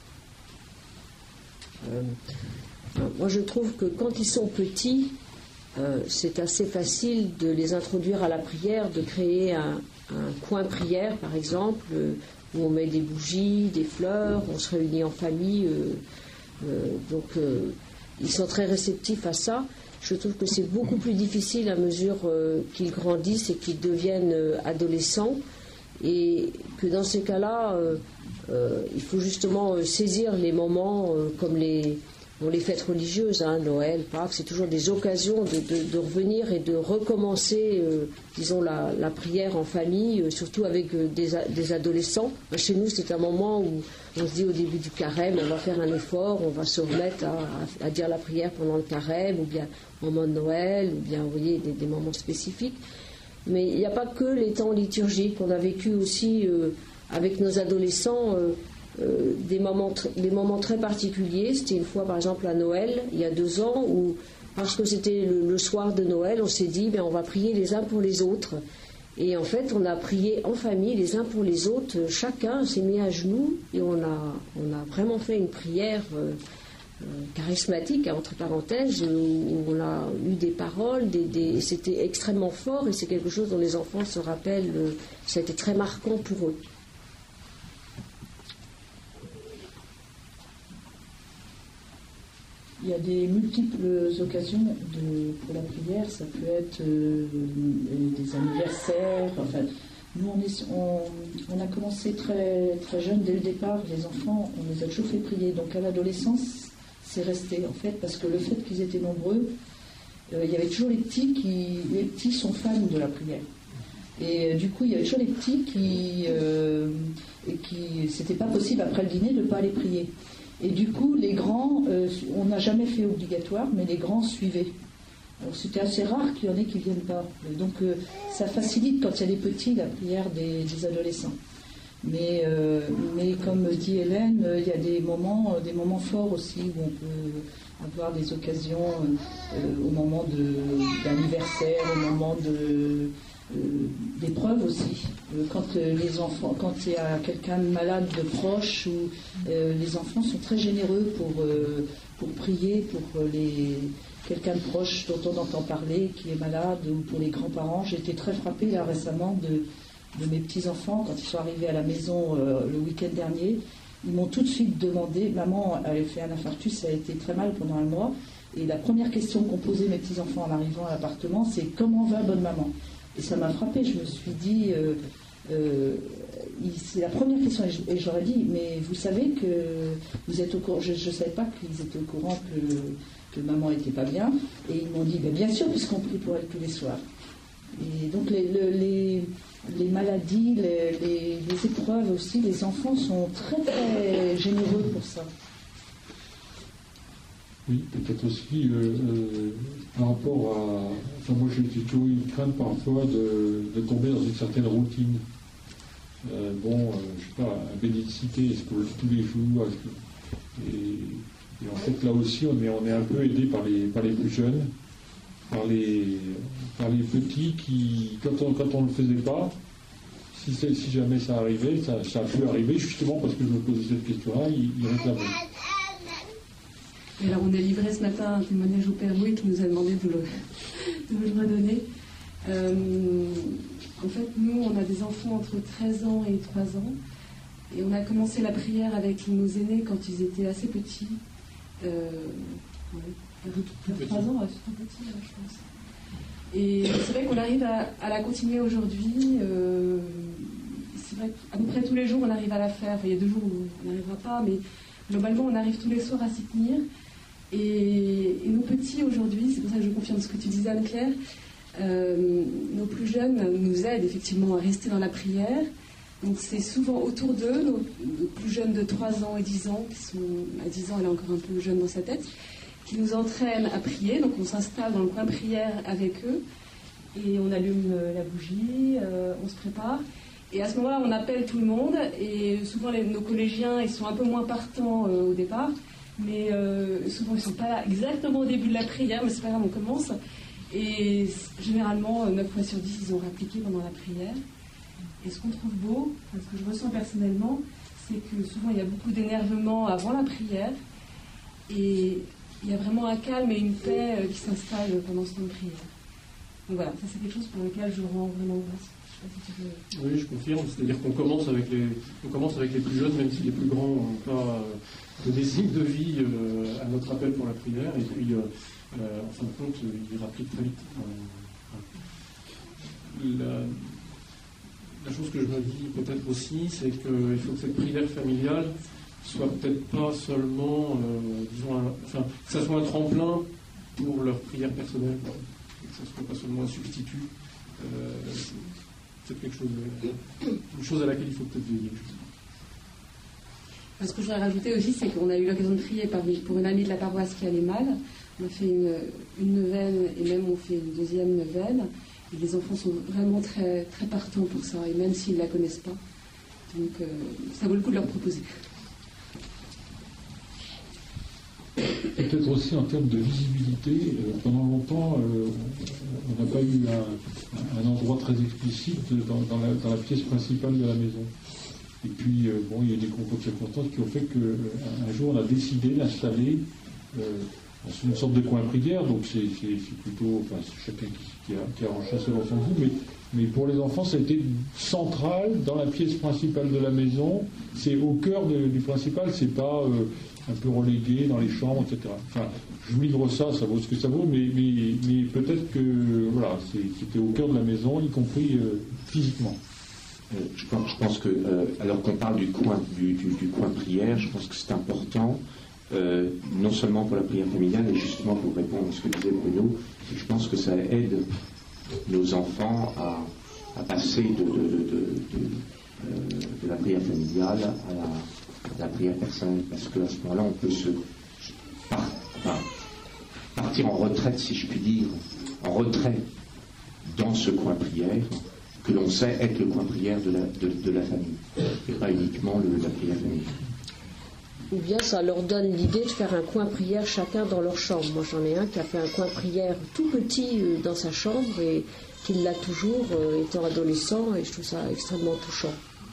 Euh... Moi, je trouve que quand ils sont petits, euh, c'est assez facile de les introduire à la prière, de créer un, un coin prière, par exemple, euh, où on met des bougies, des fleurs, on se réunit en famille. Euh, euh, donc, euh, ils sont très réceptifs à ça. Je trouve que c'est beaucoup plus difficile à mesure euh, qu'ils grandissent et qu'ils deviennent euh, adolescents. Et que dans ces cas-là, euh, euh, il faut justement euh, saisir les moments euh, comme les... Bon, les fêtes religieuses, hein, Noël, Pâques, c'est toujours des occasions de, de, de revenir et de recommencer, euh, disons, la, la prière en famille, euh, surtout avec euh, des, des adolescents. Chez nous, c'est un moment où on se dit au début du carême, on va faire un effort, on va se remettre à, à, à dire la prière pendant le carême, ou bien au moment de Noël, ou bien, vous voyez, des, des moments spécifiques. Mais il n'y a pas que les temps liturgiques. On a vécu aussi, euh, avec nos adolescents, euh, euh, des, moments des moments très particuliers. C'était une fois, par exemple, à Noël, il y a deux ans, où, parce que c'était le, le soir de Noël, on s'est dit, ben, on va prier les uns pour les autres. Et en fait, on a prié en famille, les uns pour les autres. Chacun s'est mis à genoux et on a, on a vraiment fait une prière euh, euh, charismatique, entre parenthèses, où on a eu des paroles, des, des, c'était extrêmement fort et c'est quelque chose dont les enfants se rappellent. Euh, ça a été très marquant pour eux. Il y a des multiples occasions de, pour la prière. Ça peut être euh, des anniversaires. Enfin, nous, on, est, on, on a commencé très, très jeune, dès le départ. Les enfants, on les a toujours fait prier. Donc à l'adolescence, c'est resté, en fait, parce que le fait qu'ils étaient nombreux, euh, il y avait toujours les petits qui... Les petits sont fans de la prière. Et euh, du coup, il y avait toujours les petits qui... Euh, et qui c'était pas possible, après le dîner, de ne pas aller prier. Et du coup, les grands, euh, on n'a jamais fait obligatoire, mais les grands suivaient. Alors, c'était assez rare qu'il y en ait qui ne viennent pas. Donc euh, ça facilite, quand il y a des petits, la prière des, des adolescents. Mais, euh, mais comme dit Hélène, il y a des moments, des moments forts aussi, où on peut avoir des occasions euh, au moment de, d'anniversaire, au moment de... Euh, d'épreuves aussi. Euh, quand euh, les enfants, quand il y a quelqu'un de malade, de proche, ou euh, les enfants sont très généreux pour euh, pour prier pour les quelqu'un de proche dont on entend parler qui est malade, ou pour les grands-parents. J'ai été très frappée là récemment de de mes petits enfants quand ils sont arrivés à la maison euh, le week-end dernier. Ils m'ont tout de suite demandé, maman avait fait un infarctus, ça a été très mal pendant un mois, et la première question qu'ont posé mes petits enfants en arrivant à l'appartement, c'est comment va bonne maman? Et ça m'a frappée, je me suis dit, euh, euh, c'est la première question, et, je, et j'aurais dit, mais vous savez que vous êtes au courant, je ne savais pas qu'ils étaient au courant que, que maman n'était pas bien, et ils m'ont dit, ben bien sûr, puisqu'on prie pour elle tous les soirs. Et donc les, les, les maladies, les, les, les épreuves aussi, les enfants sont très très généreux pour ça. Oui, peut-être aussi euh, euh, par rapport à... Enfin, moi j'ai toujours eu une crainte parfois de, de tomber dans une certaine routine. Euh, bon, euh, je sais pas, à bénédicité, est-ce que tous les jours... Que, et, et en fait, là aussi, on est, on est un peu aidé par les, par les plus jeunes, par les, par les petits qui, quand on quand on ne le faisait pas, si, si jamais ça arrivait, ça, ça a pu arriver justement parce que je me posais cette question-là, ils, ils réclamaient. Et alors, on a livré ce matin un témoignage au Père Louis qui nous a demandé de, le, de me le redonner. Euh, en fait, nous, on a des enfants entre treize ans et trois ans. Et on a commencé la prière avec nos aînés quand ils étaient assez petits. Euh, ouais, trois ans, ouais, c'est tout petit, là, je pense. Et c'est vrai qu'on arrive à, à la continuer aujourd'hui. Euh, c'est vrai qu'à peu près tous les jours, on arrive à la faire. Enfin, il y a deux jours où on n'arrivera pas, mais globalement, on arrive tous les soirs à s'y tenir. Et, et nos petits aujourd'hui, c'est pour ça que je confirme ce que tu disais, Anne-Claire, euh, nos plus jeunes nous aident effectivement à rester dans la prière. Donc c'est souvent autour d'eux, nos, nos plus jeunes de trois ans et dix ans, qui sont à dix ans, elle est encore un peu jeune dans sa tête, qui nous entraînent à prier. Donc on s'installe dans le coin prière avec eux et on allume la bougie, euh, on se prépare. Et à ce moment-là, on appelle tout le monde et souvent les, nos collégiens, ils sont un peu moins partants euh, au départ. Mais euh, souvent, ils ne sont pas là exactement au début de la prière, mais c'est pas grave, on commence. Et généralement, neuf fois sur dix, ils ont répliqué pendant la prière. Et ce qu'on trouve beau, ce que je ressens personnellement, c'est que souvent, il y a beaucoup d'énervement avant la prière. Et il y a vraiment un calme et une paix euh, qui s'installent pendant ce temps de prière. Donc voilà, ça c'est quelque chose pour lequel je rends vraiment grâce. Oui, je confirme. C'est-à-dire qu'on commence avec les, on commence avec les plus jeunes, même si les plus grands n'ont pas euh, de signe de vie euh, à notre appel pour la prière. Et puis, euh, euh, en fin de compte, ils rappliquent très vite. Euh, la, la chose que je me dis peut-être aussi, c'est qu'il faut que cette prière familiale soit peut-être pas seulement, euh, disons, un, enfin, que ça soit un tremplin pour leur prière personnelle, quoi. Que ça soit pas seulement un substitut. Euh, c'est quelque chose, une chose à laquelle il faut peut-être veiller. Ce que je voudrais rajouter aussi, c'est qu'on a eu l'occasion de prier pour une amie de la paroisse qui allait mal. On a fait une, une neuvaine et même on fait une deuxième neuvaine. Et les enfants sont vraiment très, très partants pour ça, et même s'ils ne la connaissent pas. Donc euh, ça vaut le coup de leur proposer. peut-être aussi en termes de visibilité. Euh, pendant longtemps, euh, on n'a pas eu un, un endroit très explicite dans, dans, la, dans la pièce principale de la maison. Et puis, euh, bon, il y a des concours de circonstances qui ont fait qu'un jour, on a décidé d'installer euh, une sorte de coin prière. Donc, c'est, c'est, c'est plutôt, enfin, c'est chacun qui, qui, a, qui arrange ça selon son goût, mais, mais pour les enfants, ça a été central dans la pièce principale de la maison. C'est au cœur de, du principal, c'est pas euh, un peu relégué dans les chambres, et cetera. Enfin, je vous livre ça, ça vaut ce que ça vaut, mais, mais, mais peut-être que, voilà, c'est, c'était au cœur de la maison, y compris euh, physiquement. Euh, je, pense, je pense que, euh, alors qu'on parle du coin, du, du, du coin prière, je pense que c'est important, euh, non seulement pour la prière familiale, mais justement pour répondre à ce que disait Bruno, je pense que ça aide nos enfants à, à passer de, de, de, de, de, euh, de la prière familiale à la, à la prière personnelle, parce qu'à ce moment-là, on peut se par, enfin, partir en retraite, si je puis dire, en retrait dans ce coin prière, que l'on sait être le coin prière de la, de, de la famille, et pas uniquement le, la prière familiale. Ou bien ça leur donne l'idée de faire un coin prière chacun dans leur chambre. Moi j'en ai un qui a fait un coin prière tout petit euh, dans sa chambre et qui l'a toujours euh, étant adolescent, et je trouve ça extrêmement touchant.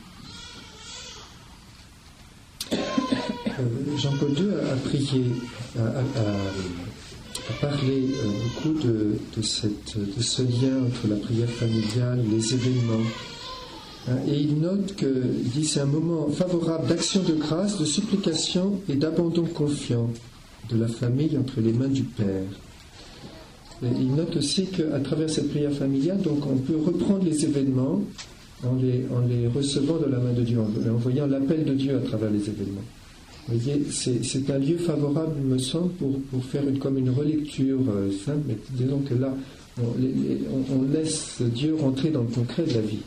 Euh, Jean-Paul deux a, a prié, a, a, a parlé euh, beaucoup de, de, cette, de ce lien entre la prière familiale et les événements. Et il note que, il dit, c'est un moment favorable d'action de grâce, de supplication et d'abandon confiant de la famille entre les mains du Père. Et il note aussi qu'à travers cette prière familiale, donc, on peut reprendre les événements en les, en les recevant de la main de Dieu, en, en voyant l'appel de Dieu à travers les événements. Vous voyez, c'est, c'est un lieu favorable, il me semble, pour, pour faire une, comme une relecture euh, simple, mais disons que là, on, les, on, on laisse Dieu rentrer dans le concret de la vie.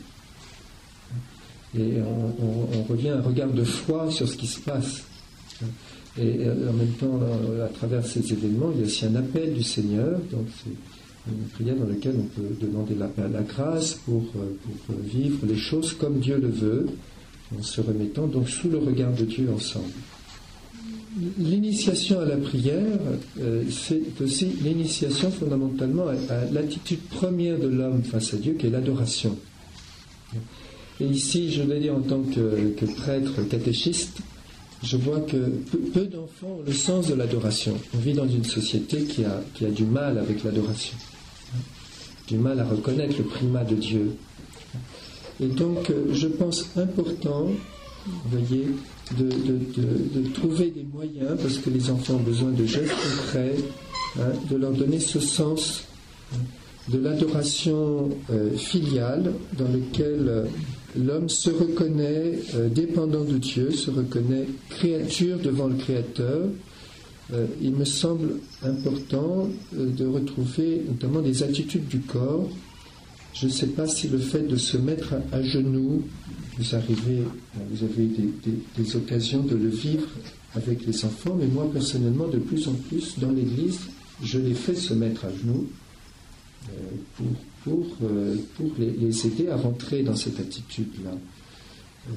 Et on, on, on revient à un regard de foi sur ce qui se passe. Et en même temps, à travers ces événements, il y a aussi un appel du Seigneur. Donc c'est une prière dans laquelle on peut demander la, la grâce pour, pour vivre les choses comme Dieu le veut, en se remettant donc sous le regard de Dieu ensemble. L'initiation à la prière, euh, c'est aussi l'initiation fondamentalement à, à l'attitude première de l'homme face à Dieu, qui est l'adoration. Et ici, je l'ai dit en tant que, que prêtre catéchiste, je vois que peu, peu d'enfants ont le sens de l'adoration. On vit dans une société qui a, qui a du mal avec l'adoration, du mal à reconnaître le primat de Dieu. Et donc, je pense important, vous voyez, de, de, de, de trouver des moyens, parce que les enfants ont besoin de gestes concrets, hein, de leur donner ce sens de l'adoration euh, filiale dans lequel euh, l'homme se reconnaît euh, dépendant de Dieu, se reconnaît créature devant le Créateur. Euh, il me semble important euh, de retrouver notamment des attitudes du corps. Je ne sais pas si le fait de se mettre à, à genoux, vous, arrivez, vous avez eu des, des, des occasions de le vivre avec les enfants, mais moi personnellement, de plus en plus, dans l'Église, je les fais se mettre à genoux euh, pour, pour, euh, pour les, les aider à rentrer dans cette attitude-là. Euh,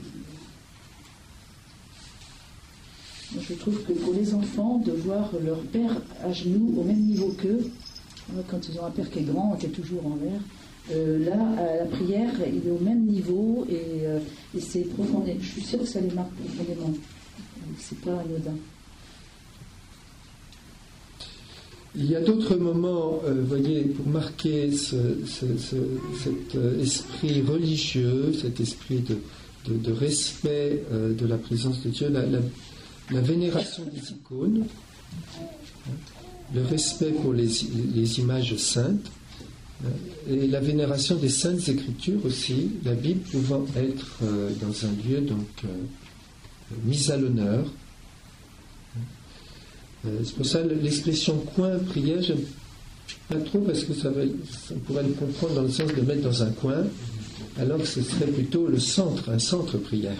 Je trouve que pour les enfants, de voir leur père à genoux au même niveau qu'eux, quand ils ont un père qui est grand, qui est toujours en l'air, euh, là, à la prière, il est au même niveau et, euh, et c'est profond. Je suis sûre que ça les marque profondément. C'est pas anodin. Il y a d'autres moments, euh, voyez, pour marquer ce, ce, ce, cet euh, esprit religieux, cet esprit de, de, de respect euh, de la présence de Dieu, la, la, la vénération des icônes, le respect pour les, les images saintes, et la vénération des saintes écritures aussi, la Bible pouvant être euh, dans un lieu donc euh, mise à l'honneur. Euh, c'est pour ça l'expression coin prière, j'aime pas trop parce que ça, va, ça pourrait le comprendre dans le sens de mettre dans un coin, alors que ce serait plutôt le centre, un centre prière.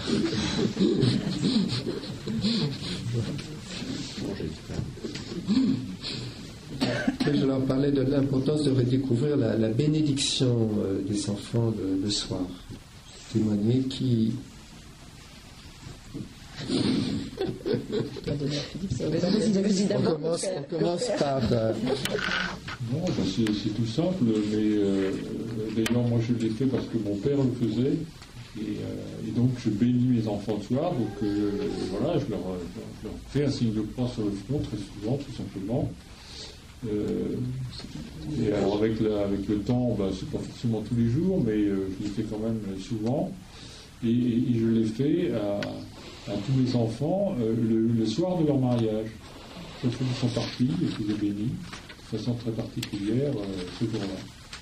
Je leur parlais de l'importance de redécouvrir la, la bénédiction euh, des enfants le, le soir. Témoigner qui On commence, on commence par... Euh... Non, ben c'est, c'est tout simple, mais euh, d'ailleurs, moi je l'ai fait parce que mon père le faisait. Et, euh, et donc je bénis mes enfants le soir, donc euh, voilà, je leur, je leur fais un signe de croix sur le front très souvent, tout simplement. Euh, et alors avec, la, avec le temps, bah, c'est pas forcément tous les jours, mais euh, je les fais quand même souvent. Et, et, et je l'ai fait à, à tous mes enfants euh, le, le soir de leur mariage. Chaque fois qu'ils sont partis, je les ai bénis de façon très particulière euh, ce jour-là.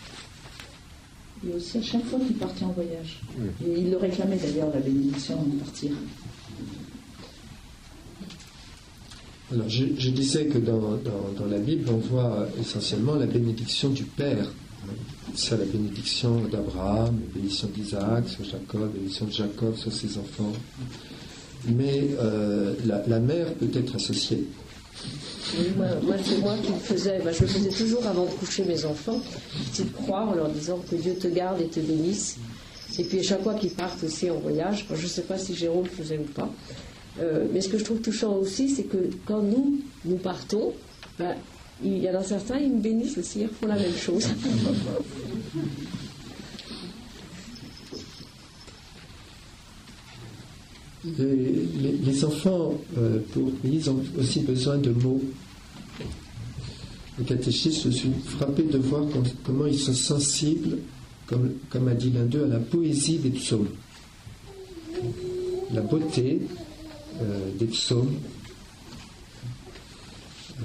Et aussi à chaque fois qu'il partait en voyage. Oui. Et il le réclamait d'ailleurs, la bénédiction avant de partir. Alors je, je disais que dans, dans, dans la Bible, on voit essentiellement la bénédiction du Père. C'est la bénédiction d'Abraham, la bénédiction d'Isaac sur Jacob, la bénédiction de Jacob sur ses enfants. Mais euh, la, la mère peut être associée. Oui, moi, moi, c'est moi qui le faisais. Bah, je le faisais toujours avant de coucher mes enfants. Petite croix en leur disant que Dieu te garde et te bénisse. Et puis à chaque fois qu'ils partent aussi en voyage, je ne sais pas si Jérôme le faisait ou pas. Euh, mais ce que je trouve touchant aussi, c'est que quand nous, nous partons, bah, il y en a certains, ils me bénissent aussi, ils font la même chose. Les, les, les enfants, euh, pour, ils ont aussi besoin de mots. Le catéchisme, je suis frappé de voir com- comment ils sont sensibles, comme, comme a dit l'un d'eux, à la poésie des psaumes. La beauté euh, des psaumes. Euh,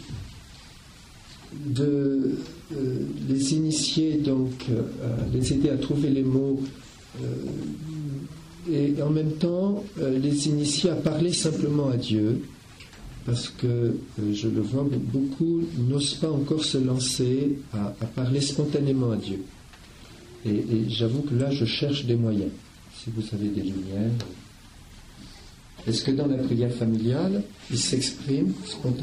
de euh, les initier, donc, euh, les aider à trouver les mots. Euh, Et en même temps, euh, les initier à parler simplement à Dieu, parce que euh, je le vois, beaucoup n'osent pas encore se lancer à, à parler spontanément à Dieu. Et, et j'avoue que là, je cherche des moyens. Si vous avez des lumières. Est-ce que dans la prière familiale, ils s'expriment spontanément ?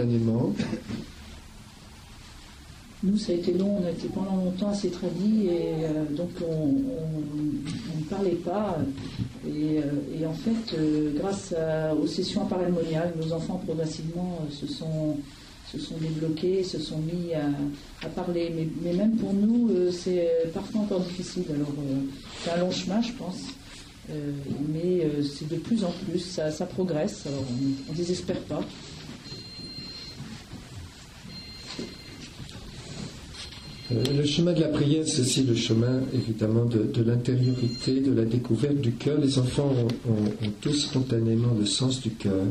Nous, ça a été long, on a été pendant longtemps assez tradis, et euh, donc on ne parlait pas. Et, euh, et en fait, euh, grâce à, aux sessions paralmoniales, nos enfants progressivement euh, se, sont, se sont débloqués, se sont mis à, à parler. Mais, mais même pour nous, euh, c'est parfois encore difficile. Alors, euh, c'est un long chemin, je pense. Euh, mais euh, c'est de plus en plus, ça, ça progresse. Alors, on ne désespère pas. Le chemin de la prière, c'est aussi le chemin, évidemment, de, de l'intériorité, de la découverte du cœur. Les enfants ont, ont, ont tous spontanément le sens du cœur.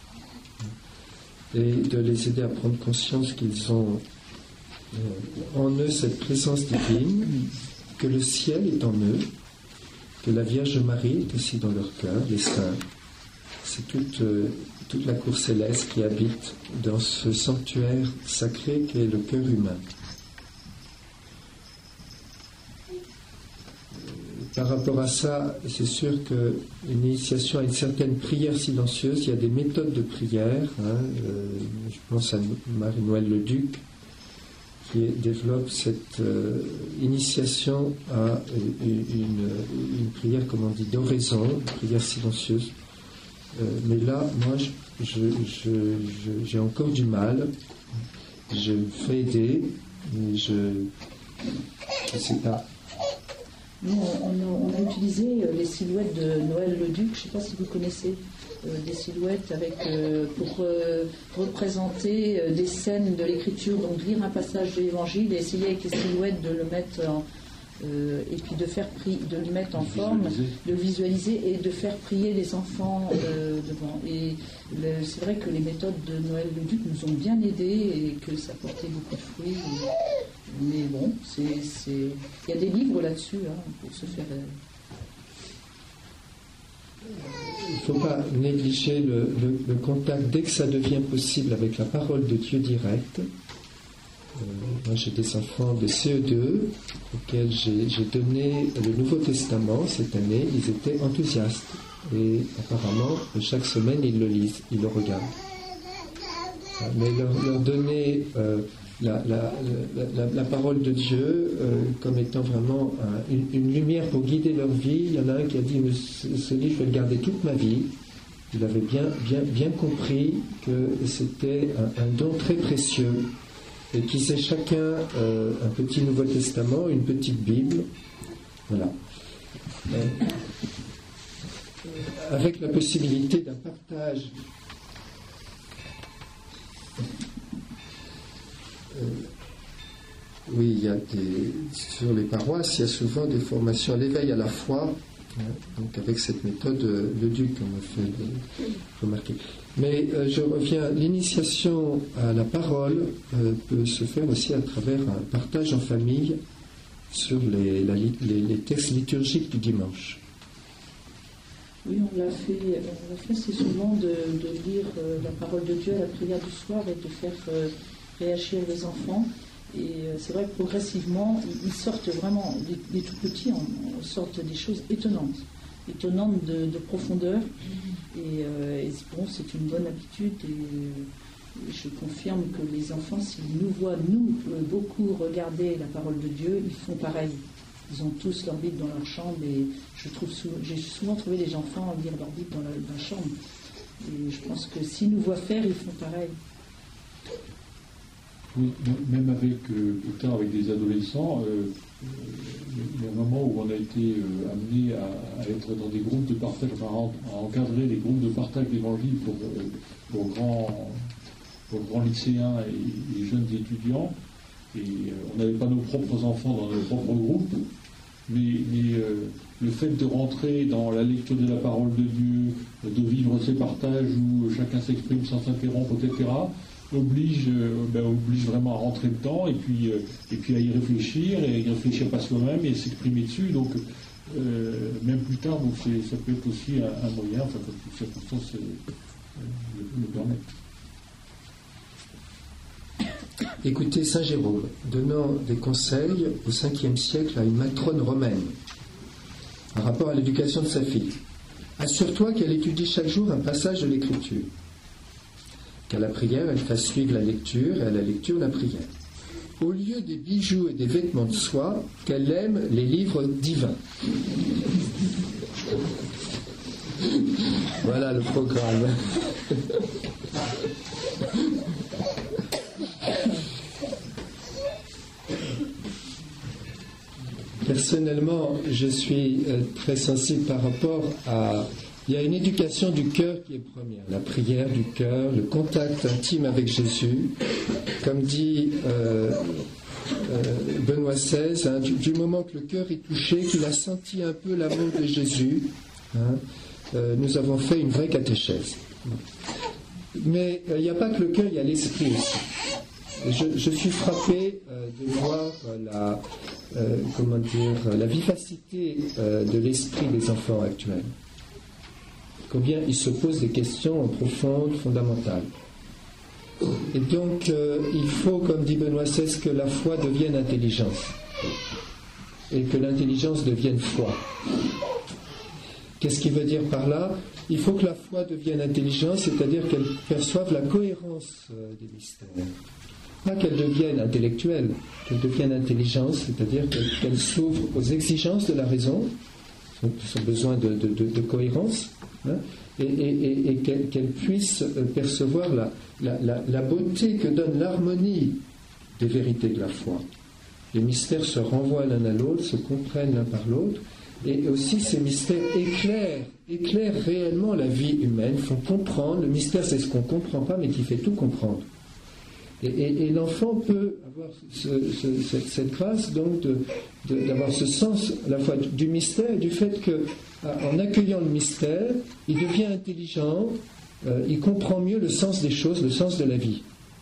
Et de les aider à prendre conscience qu'ils ont euh, en eux cette présence divine, que le ciel est en eux, que la Vierge Marie est aussi dans leur cœur, les saints. C'est toute, euh, toute la cour céleste qui habite dans ce sanctuaire sacré qu'est le cœur humain. Par rapport à ça, c'est sûr qu'une initiation à une certaine prière silencieuse, il y a des méthodes de prière. Hein, euh, je pense à Marie-Noël Leduc, qui développe cette euh, initiation à une, une, une prière, comme on dit, d'oraison, une prière silencieuse. Euh, mais là, moi, je, je, je, je, j'ai encore du mal. Je me fais aider, mais je ne sais pas. Nous, on, on, a, on a utilisé les silhouettes de Noël Leduc, je ne sais pas si vous connaissez, euh, des silhouettes avec, euh, pour euh, représenter euh, des scènes de l'écriture, donc lire un passage de l'évangile et essayer avec les silhouettes de le mettre en, euh, et puis de, faire pri- de le mettre en forme, de le visualiser et de faire prier les enfants euh, devant. Et le, c'est vrai que les méthodes de Noël Leduc nous ont bien aidés et que ça portait beaucoup de fruits. Et, mais bon, c'est, c'est... il y a des livres là-dessus hein, pour se faire. Il ne faut pas négliger le, le, le contact dès que ça devient possible avec la parole de Dieu directe. Euh, moi, j'ai des enfants de C E deux auxquels j'ai, j'ai donné le Nouveau Testament cette année. Ils étaient enthousiastes et apparemment chaque semaine ils le lisent, ils le regardent. Mais leur, leur donner euh, La, la, la, la parole de Dieu euh, comme étant vraiment un, une, une lumière pour guider leur vie. Il y en a un qui a dit ce, ce livre je vais le garder toute ma vie il avait bien, bien, bien compris que c'était un, un don très précieux et qu'ils aient chacun euh, un petit Nouveau Testament, une petite Bible, voilà. Euh, avec la possibilité d'un partage. Euh, oui, il y a des, sur les paroisses, il y a souvent des formations à l'éveil à la foi, hein, donc avec cette méthode, le Duc, on me fait de, remarquer. Mais euh, je reviens, l'initiation à la parole euh, peut se faire aussi à travers un partage en famille sur les, la, les, les textes liturgiques du dimanche. Oui, on l'a fait, on l'a fait assez souvent de, de lire euh, la parole de Dieu à la prière du soir et de faire euh, réagir les enfants. Et euh, c'est vrai que progressivement, ils, ils sortent vraiment, les, les tout petits, en, en sortent des choses étonnantes, étonnantes de, de profondeur. Et, euh, et bon, c'est une bonne habitude. Et, et je confirme que les enfants, s'ils nous voient, nous, euh, beaucoup regarder la parole de Dieu, ils font pareil. Ils ont tous leur Bible dans leur chambre et je trouve souvent, j'ai souvent trouvé les enfants lire leur Bible dans la, dans la chambre. Et je pense que s'ils nous voient faire, ils font pareil. Oui, même avec, euh, plus tard avec des adolescents, euh, il y a un moment où on a été euh, amené à, à être dans des groupes de partage, enfin à encadrer des groupes de partage d'évangile pour, euh, pour, grands, pour grands lycéens et, et jeunes étudiants. Et euh, on n'avait pas nos propres enfants dans nos propres groupes, mais, mais euh, le fait de rentrer dans la lecture de la parole de Dieu, de vivre ces partages où chacun s'exprime sans s'interrompre, et cetera, oblige, euh, ben, oblige vraiment à rentrer dedans et puis, euh, et puis à y réfléchir, et y réfléchir pas soi-même et s'exprimer dessus. Donc, euh, même plus tard, donc ça peut être aussi un, un moyen, enfin, comme toute circonstance euh, le, le permet. Écoutez Saint Jérôme, donnant des conseils au cinquième siècle à une matrone romaine en rapport à l'éducation de sa fille. Assure-toi qu'elle étudie chaque jour un passage de l'Écriture, qu'à la prière elle fasse suivre la lecture et à la lecture la prière. Au lieu des bijoux et des vêtements de soie, qu'elle aime les livres divins. Voilà le programme. Personnellement, je suis euh, très sensible par rapport à... Il y a une éducation du cœur qui est première, la prière du cœur, le contact intime avec Jésus. Comme dit euh, euh, Benoît seize, hein, du, du moment que le cœur est touché, qu'il a senti un peu l'amour de Jésus, hein, euh, nous avons fait une vraie catéchèse. Mais il euh, n'y a pas que le cœur, il y a l'esprit aussi. Je, je suis frappé euh, de voir euh, la, euh, comment dire, la vivacité euh, de l'esprit des enfants actuels. Combien ils se posent des questions profondes, fondamentales. Et donc, euh, il faut, comme dit Benoît seize, que la foi devienne intelligence. Et que l'intelligence devienne foi. Qu'est-ce qu'il veut dire par là ? Il faut que la foi devienne intelligence, c'est-à-dire qu'elle perçoive la cohérence euh, des mystères. Pas qu'elle devienne intellectuelle, qu'elle devienne intelligence, c'est-à-dire qu'elle, qu'elle s'ouvre aux exigences de la raison, son besoin de, de, de, de cohérence, hein, et, et, et qu'elle, qu'elle puisse percevoir la, la, la, la beauté que donne l'harmonie des vérités de la foi. Les mystères se renvoient l'un à l'autre, se comprennent l'un par l'autre, et aussi ces mystères éclairent, éclairent réellement la vie humaine, font comprendre. Le mystère, c'est ce qu'on ne comprend pas, mais qui fait tout comprendre. Et, et, et l'enfant peut avoir ce, ce, cette, cette grâce donc de, de, d'avoir ce sens à la fois du mystère et du fait qu'en accueillant le mystère, il devient intelligent, euh, il comprend mieux le sens des choses, le sens de la vie.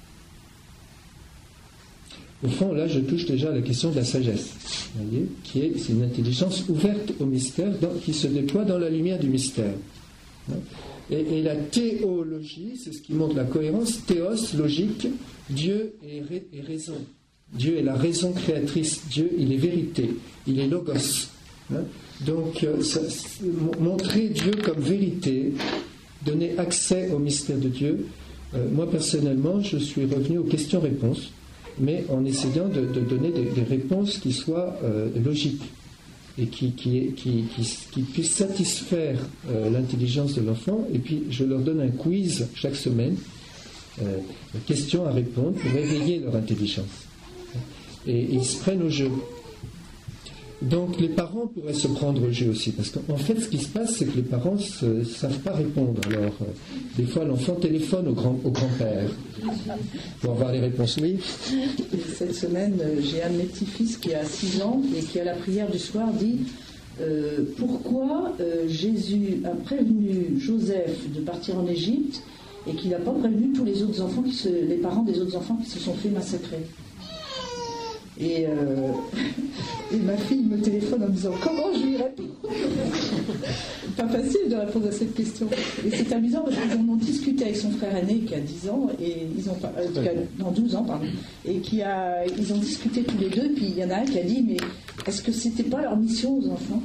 Au fond, là, je touche déjà à la question de la sagesse, vous voyez, qui est c'est une intelligence ouverte au mystère, dans, qui se déploie dans la lumière du mystère. Et, et la théologie, c'est ce qui montre la cohérence. Théos, logique, Dieu est, ré, est raison. Dieu est la raison créatrice. Dieu, il est vérité. Il est logos. Hein? Donc, ça, montrer Dieu comme vérité, donner accès au mystère de Dieu. Euh, moi, personnellement, je suis revenu aux questions-réponses, mais en essayant de, de donner des, des réponses qui soient euh, logiques. et qui, qui, qui, qui, qui puisse satisfaire euh, l'intelligence de l'enfant. Et puis je leur donne un quiz chaque semaine, euh, questions à répondre pour éveiller leur intelligence. Et, et ils se prennent au jeu. Donc les parents pourraient se prendre au jeu aussi, parce qu'en fait ce qui se passe, c'est que les parents ne savent pas répondre. Alors euh, des fois l'enfant téléphone au, grand, au grand-père pour avoir les réponses. Oui. Cette semaine, j'ai un de mes petits-fils qui a six ans et qui à la prière du soir dit euh, pourquoi euh, Jésus a prévenu Joseph de partir en Égypte et qu'il n'a pas prévenu tous les autres enfants, qui se, les parents des autres enfants qui se sont fait massacrer. Et, euh, et ma fille me téléphone en me disant comment je lui réponds. Pas facile de répondre à cette question. Et c'est amusant parce qu'ils en ont discuté avec son frère aîné qui a dix ans, et ils ont euh, qui a, non, douze ans, pardon, et qui a, ils ont discuté tous les deux, puis il y en a un qui a dit mais est-ce que c'était pas leur mission aux enfants?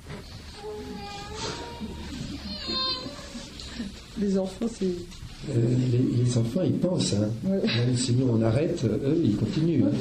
Les enfants, c'est... Euh, les, les enfants, ils pensent, hein. Ouais. Même si nous on arrête, eux, ils continuent. Hein.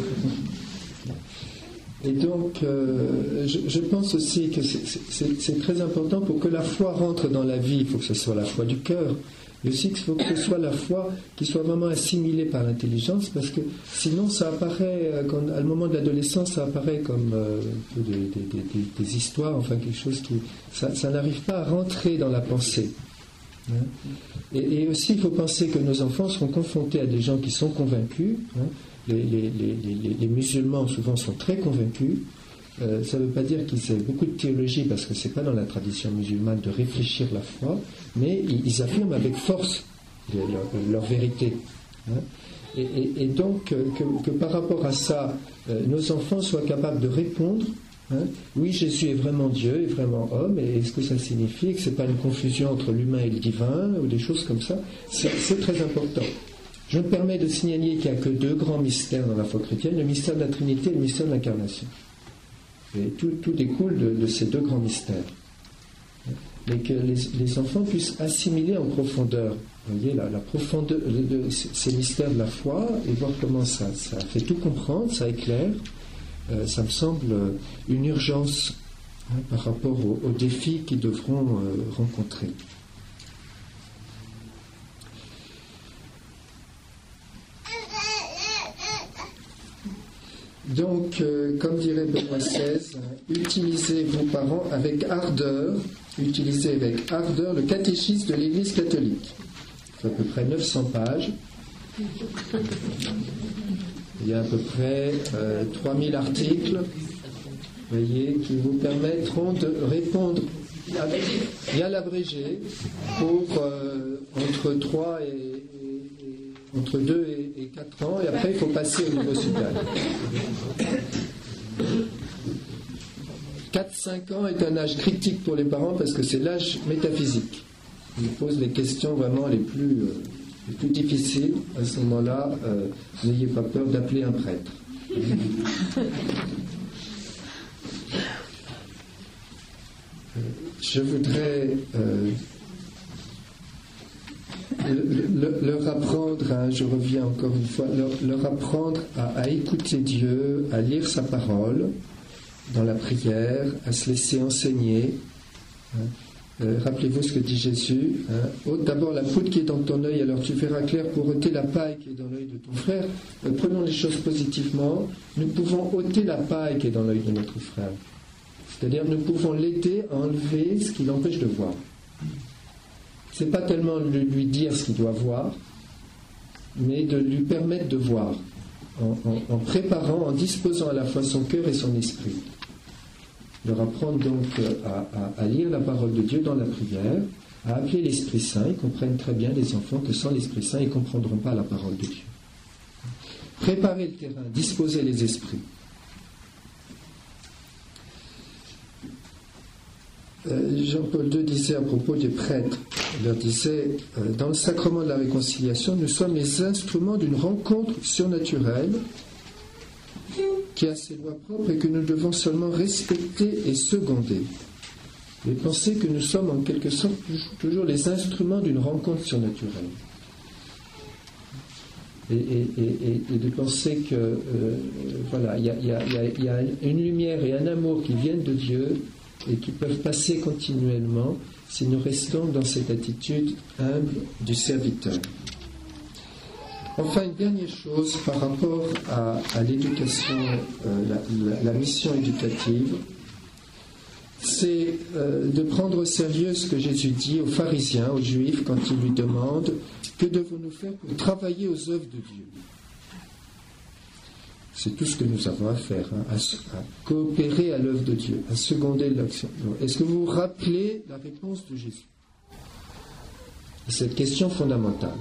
Et donc, euh, je, je pense aussi que c'est, c'est, c'est très important pour que la foi rentre dans la vie. Il faut que ce soit la foi du cœur. Mais aussi qu'il faut que ce soit la foi qui soit vraiment assimilée par l'intelligence, parce que sinon, ça apparaît, quand, à le moment de l'adolescence, ça apparaît comme euh, un peu des, des, des, des histoires, enfin quelque chose qui... Ça, ça n'arrive pas à rentrer dans la pensée. Hein. Et, et aussi, il faut penser que nos enfants seront confrontés à des gens qui sont convaincus. Hein. Les, les, les, les, les musulmans souvent sont très convaincus. Euh, ça ne veut pas dire qu'ils aient beaucoup de théologie, parce que ce n'est pas dans la tradition musulmane de réfléchir la foi, mais ils, ils affirment avec force leur, leur vérité. Hein. Et, et, et donc, que, que par rapport à ça, euh, nos enfants soient capables de répondre. Hein, oui, Jésus est vraiment Dieu, est vraiment homme, et est-ce que ça signifie que ce n'est pas une confusion entre l'humain et le divin, ou des choses comme ça? C'est, c'est très important. Je me permets de signaler qu'il n'y a que deux grands mystères dans la foi chrétienne, le mystère de la Trinité et le mystère de l'incarnation. Et tout, tout découle de, de ces deux grands mystères. Mais que les, les enfants puissent assimiler en profondeur, vous voyez, la, la profondeur de, de ces mystères de la foi, et voir comment ça, ça fait tout comprendre, ça éclaire. Euh, ça me semble une urgence, hein, par rapport aux, aux défis qu'ils devront euh, rencontrer. Donc, euh, comme dirait Benoît seize, utilisez vos parents avec ardeur, utilisez avec ardeur le catéchisme de l'Église catholique. C'est à peu près neuf cents pages. Il y a à peu près euh, trois mille articles, voyez, qui vous permettront de répondre avec, bien l'abrégé pour euh, entre trois et, et, et entre deux et, et quatre ans, et après il faut passer au niveau supérieur. quatre cinq ans est un âge critique pour les parents parce que c'est l'âge métaphysique. Il pose les questions vraiment les plus euh, les plus difficiles. À ce moment-là, euh, n'ayez pas peur d'appeler un prêtre. Je voudrais euh, le, le, leur apprendre, hein, je reviens encore une fois, leur, leur apprendre à, à écouter Dieu, à lire sa parole dans la prière, à se laisser enseigner. Hein. Euh, rappelez-vous ce que dit Jésus. Hein. Ôte d'abord la poudre qui est dans ton œil, alors tu verras clair pour ôter la paille qui est dans l'œil de ton frère. Euh, prenons les choses positivement. Nous pouvons ôter la paille qui est dans l'œil de notre frère. C'est-à-dire, nous pouvons l'aider à enlever ce qui l'empêche de voir. Ce n'est pas tellement de lui dire ce qu'il doit voir, mais de lui permettre de voir, en, en, en préparant, en disposant à la fois son cœur et son esprit. Leur apprendre donc à, à, à lire la parole de Dieu dans la prière, à appeler l'Esprit Saint. Ils comprennent très bien, les enfants, que sans l'Esprit Saint, ils ne comprendront pas la parole de Dieu. Préparer le terrain, disposer les esprits. Euh, Jean-Paul deux disait à propos des prêtres, il leur disait, euh, dans le sacrement de la réconciliation, nous sommes les instruments d'une rencontre surnaturelle qui a ses lois propres et que nous devons seulement respecter et seconder. Mais pensez que nous sommes en quelque sorte toujours les instruments d'une rencontre surnaturelle. Et, et, et, et de penser que euh, voilà, il y a, y, a, y a une lumière et un amour qui viennent de Dieu et qui peuvent passer continuellement si nous restons dans cette attitude humble du serviteur. Enfin, une dernière chose par rapport à, à l'éducation, euh, la, la, la mission éducative, c'est euh, de prendre au sérieux ce que Jésus dit aux pharisiens, aux juifs, quand ils lui demandent « Que devons-nous faire pour travailler aux œuvres de Dieu ?» C'est tout ce que nous avons à faire, hein, à, à coopérer à l'œuvre de Dieu, à seconder l'action. Est-ce que vous vous rappelez la réponse de Jésus à cette question fondamentale?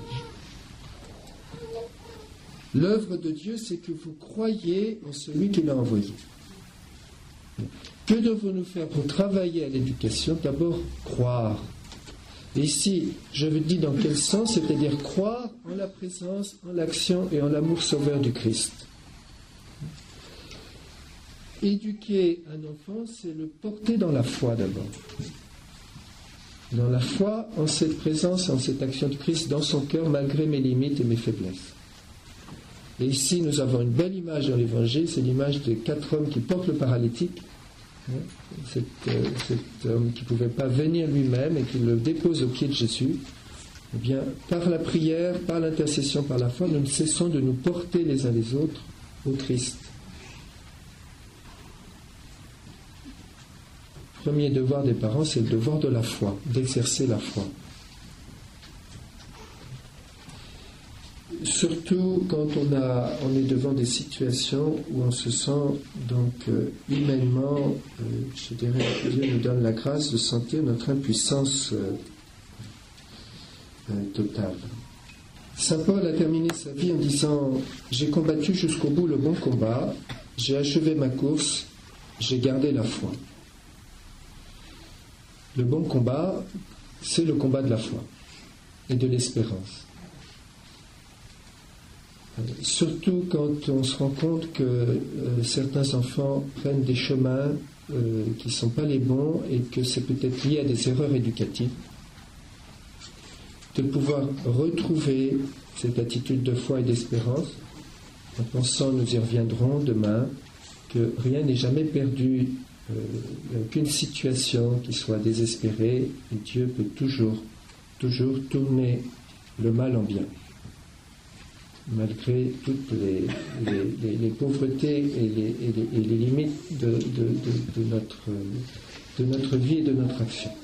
L'œuvre de Dieu, c'est que vous croyez en celui qui l'a envoyé. Que devons-nous faire pour travailler à l'éducation? D'abord, croire. Et ici, je vous dis dans quel sens, c'est-à-dire croire en la présence, en l'action et en l'amour sauveur du Christ. Éduquer un enfant, c'est le porter dans la foi d'abord. Dans la foi, en cette présence, en cette action de Christ dans son cœur, malgré mes limites et mes faiblesses. Et ici, nous avons une belle image dans l'Évangile, c'est l'image des quatre hommes qui portent le paralytique. Cet, euh, cet homme qui ne pouvait pas venir lui-même et qui le dépose aux pieds de Jésus. Eh bien, par la prière, par l'intercession, par la foi, nous ne cessons de nous porter les uns les autres au Christ. Le premier devoir des parents, c'est le devoir de la foi, d'exercer la foi. Surtout quand on, a, on est devant des situations où on se sent donc euh, humainement, euh, je dirais, Dieu nous donne la grâce de sentir notre impuissance euh, euh, totale. Saint Paul a terminé sa vie en disant « J'ai combattu jusqu'au bout le bon combat, j'ai achevé ma course, j'ai gardé la foi ». Le bon combat, c'est le combat de la foi et de l'espérance. Surtout quand on se rend compte que euh, certains enfants prennent des chemins euh, qui ne sont pas les bons et que c'est peut-être lié à des erreurs éducatives, de pouvoir retrouver cette attitude de foi et d'espérance en pensant, nous y reviendrons demain, que rien n'est jamais perdu, euh, il n'y a aucune situation qui soit désespérée et Dieu peut toujours, toujours tourner le mal en bien. Malgré toutes les, les, les, les pauvretés et les, et les, et les limites de, de, de, de, notre, de notre vie et de notre action.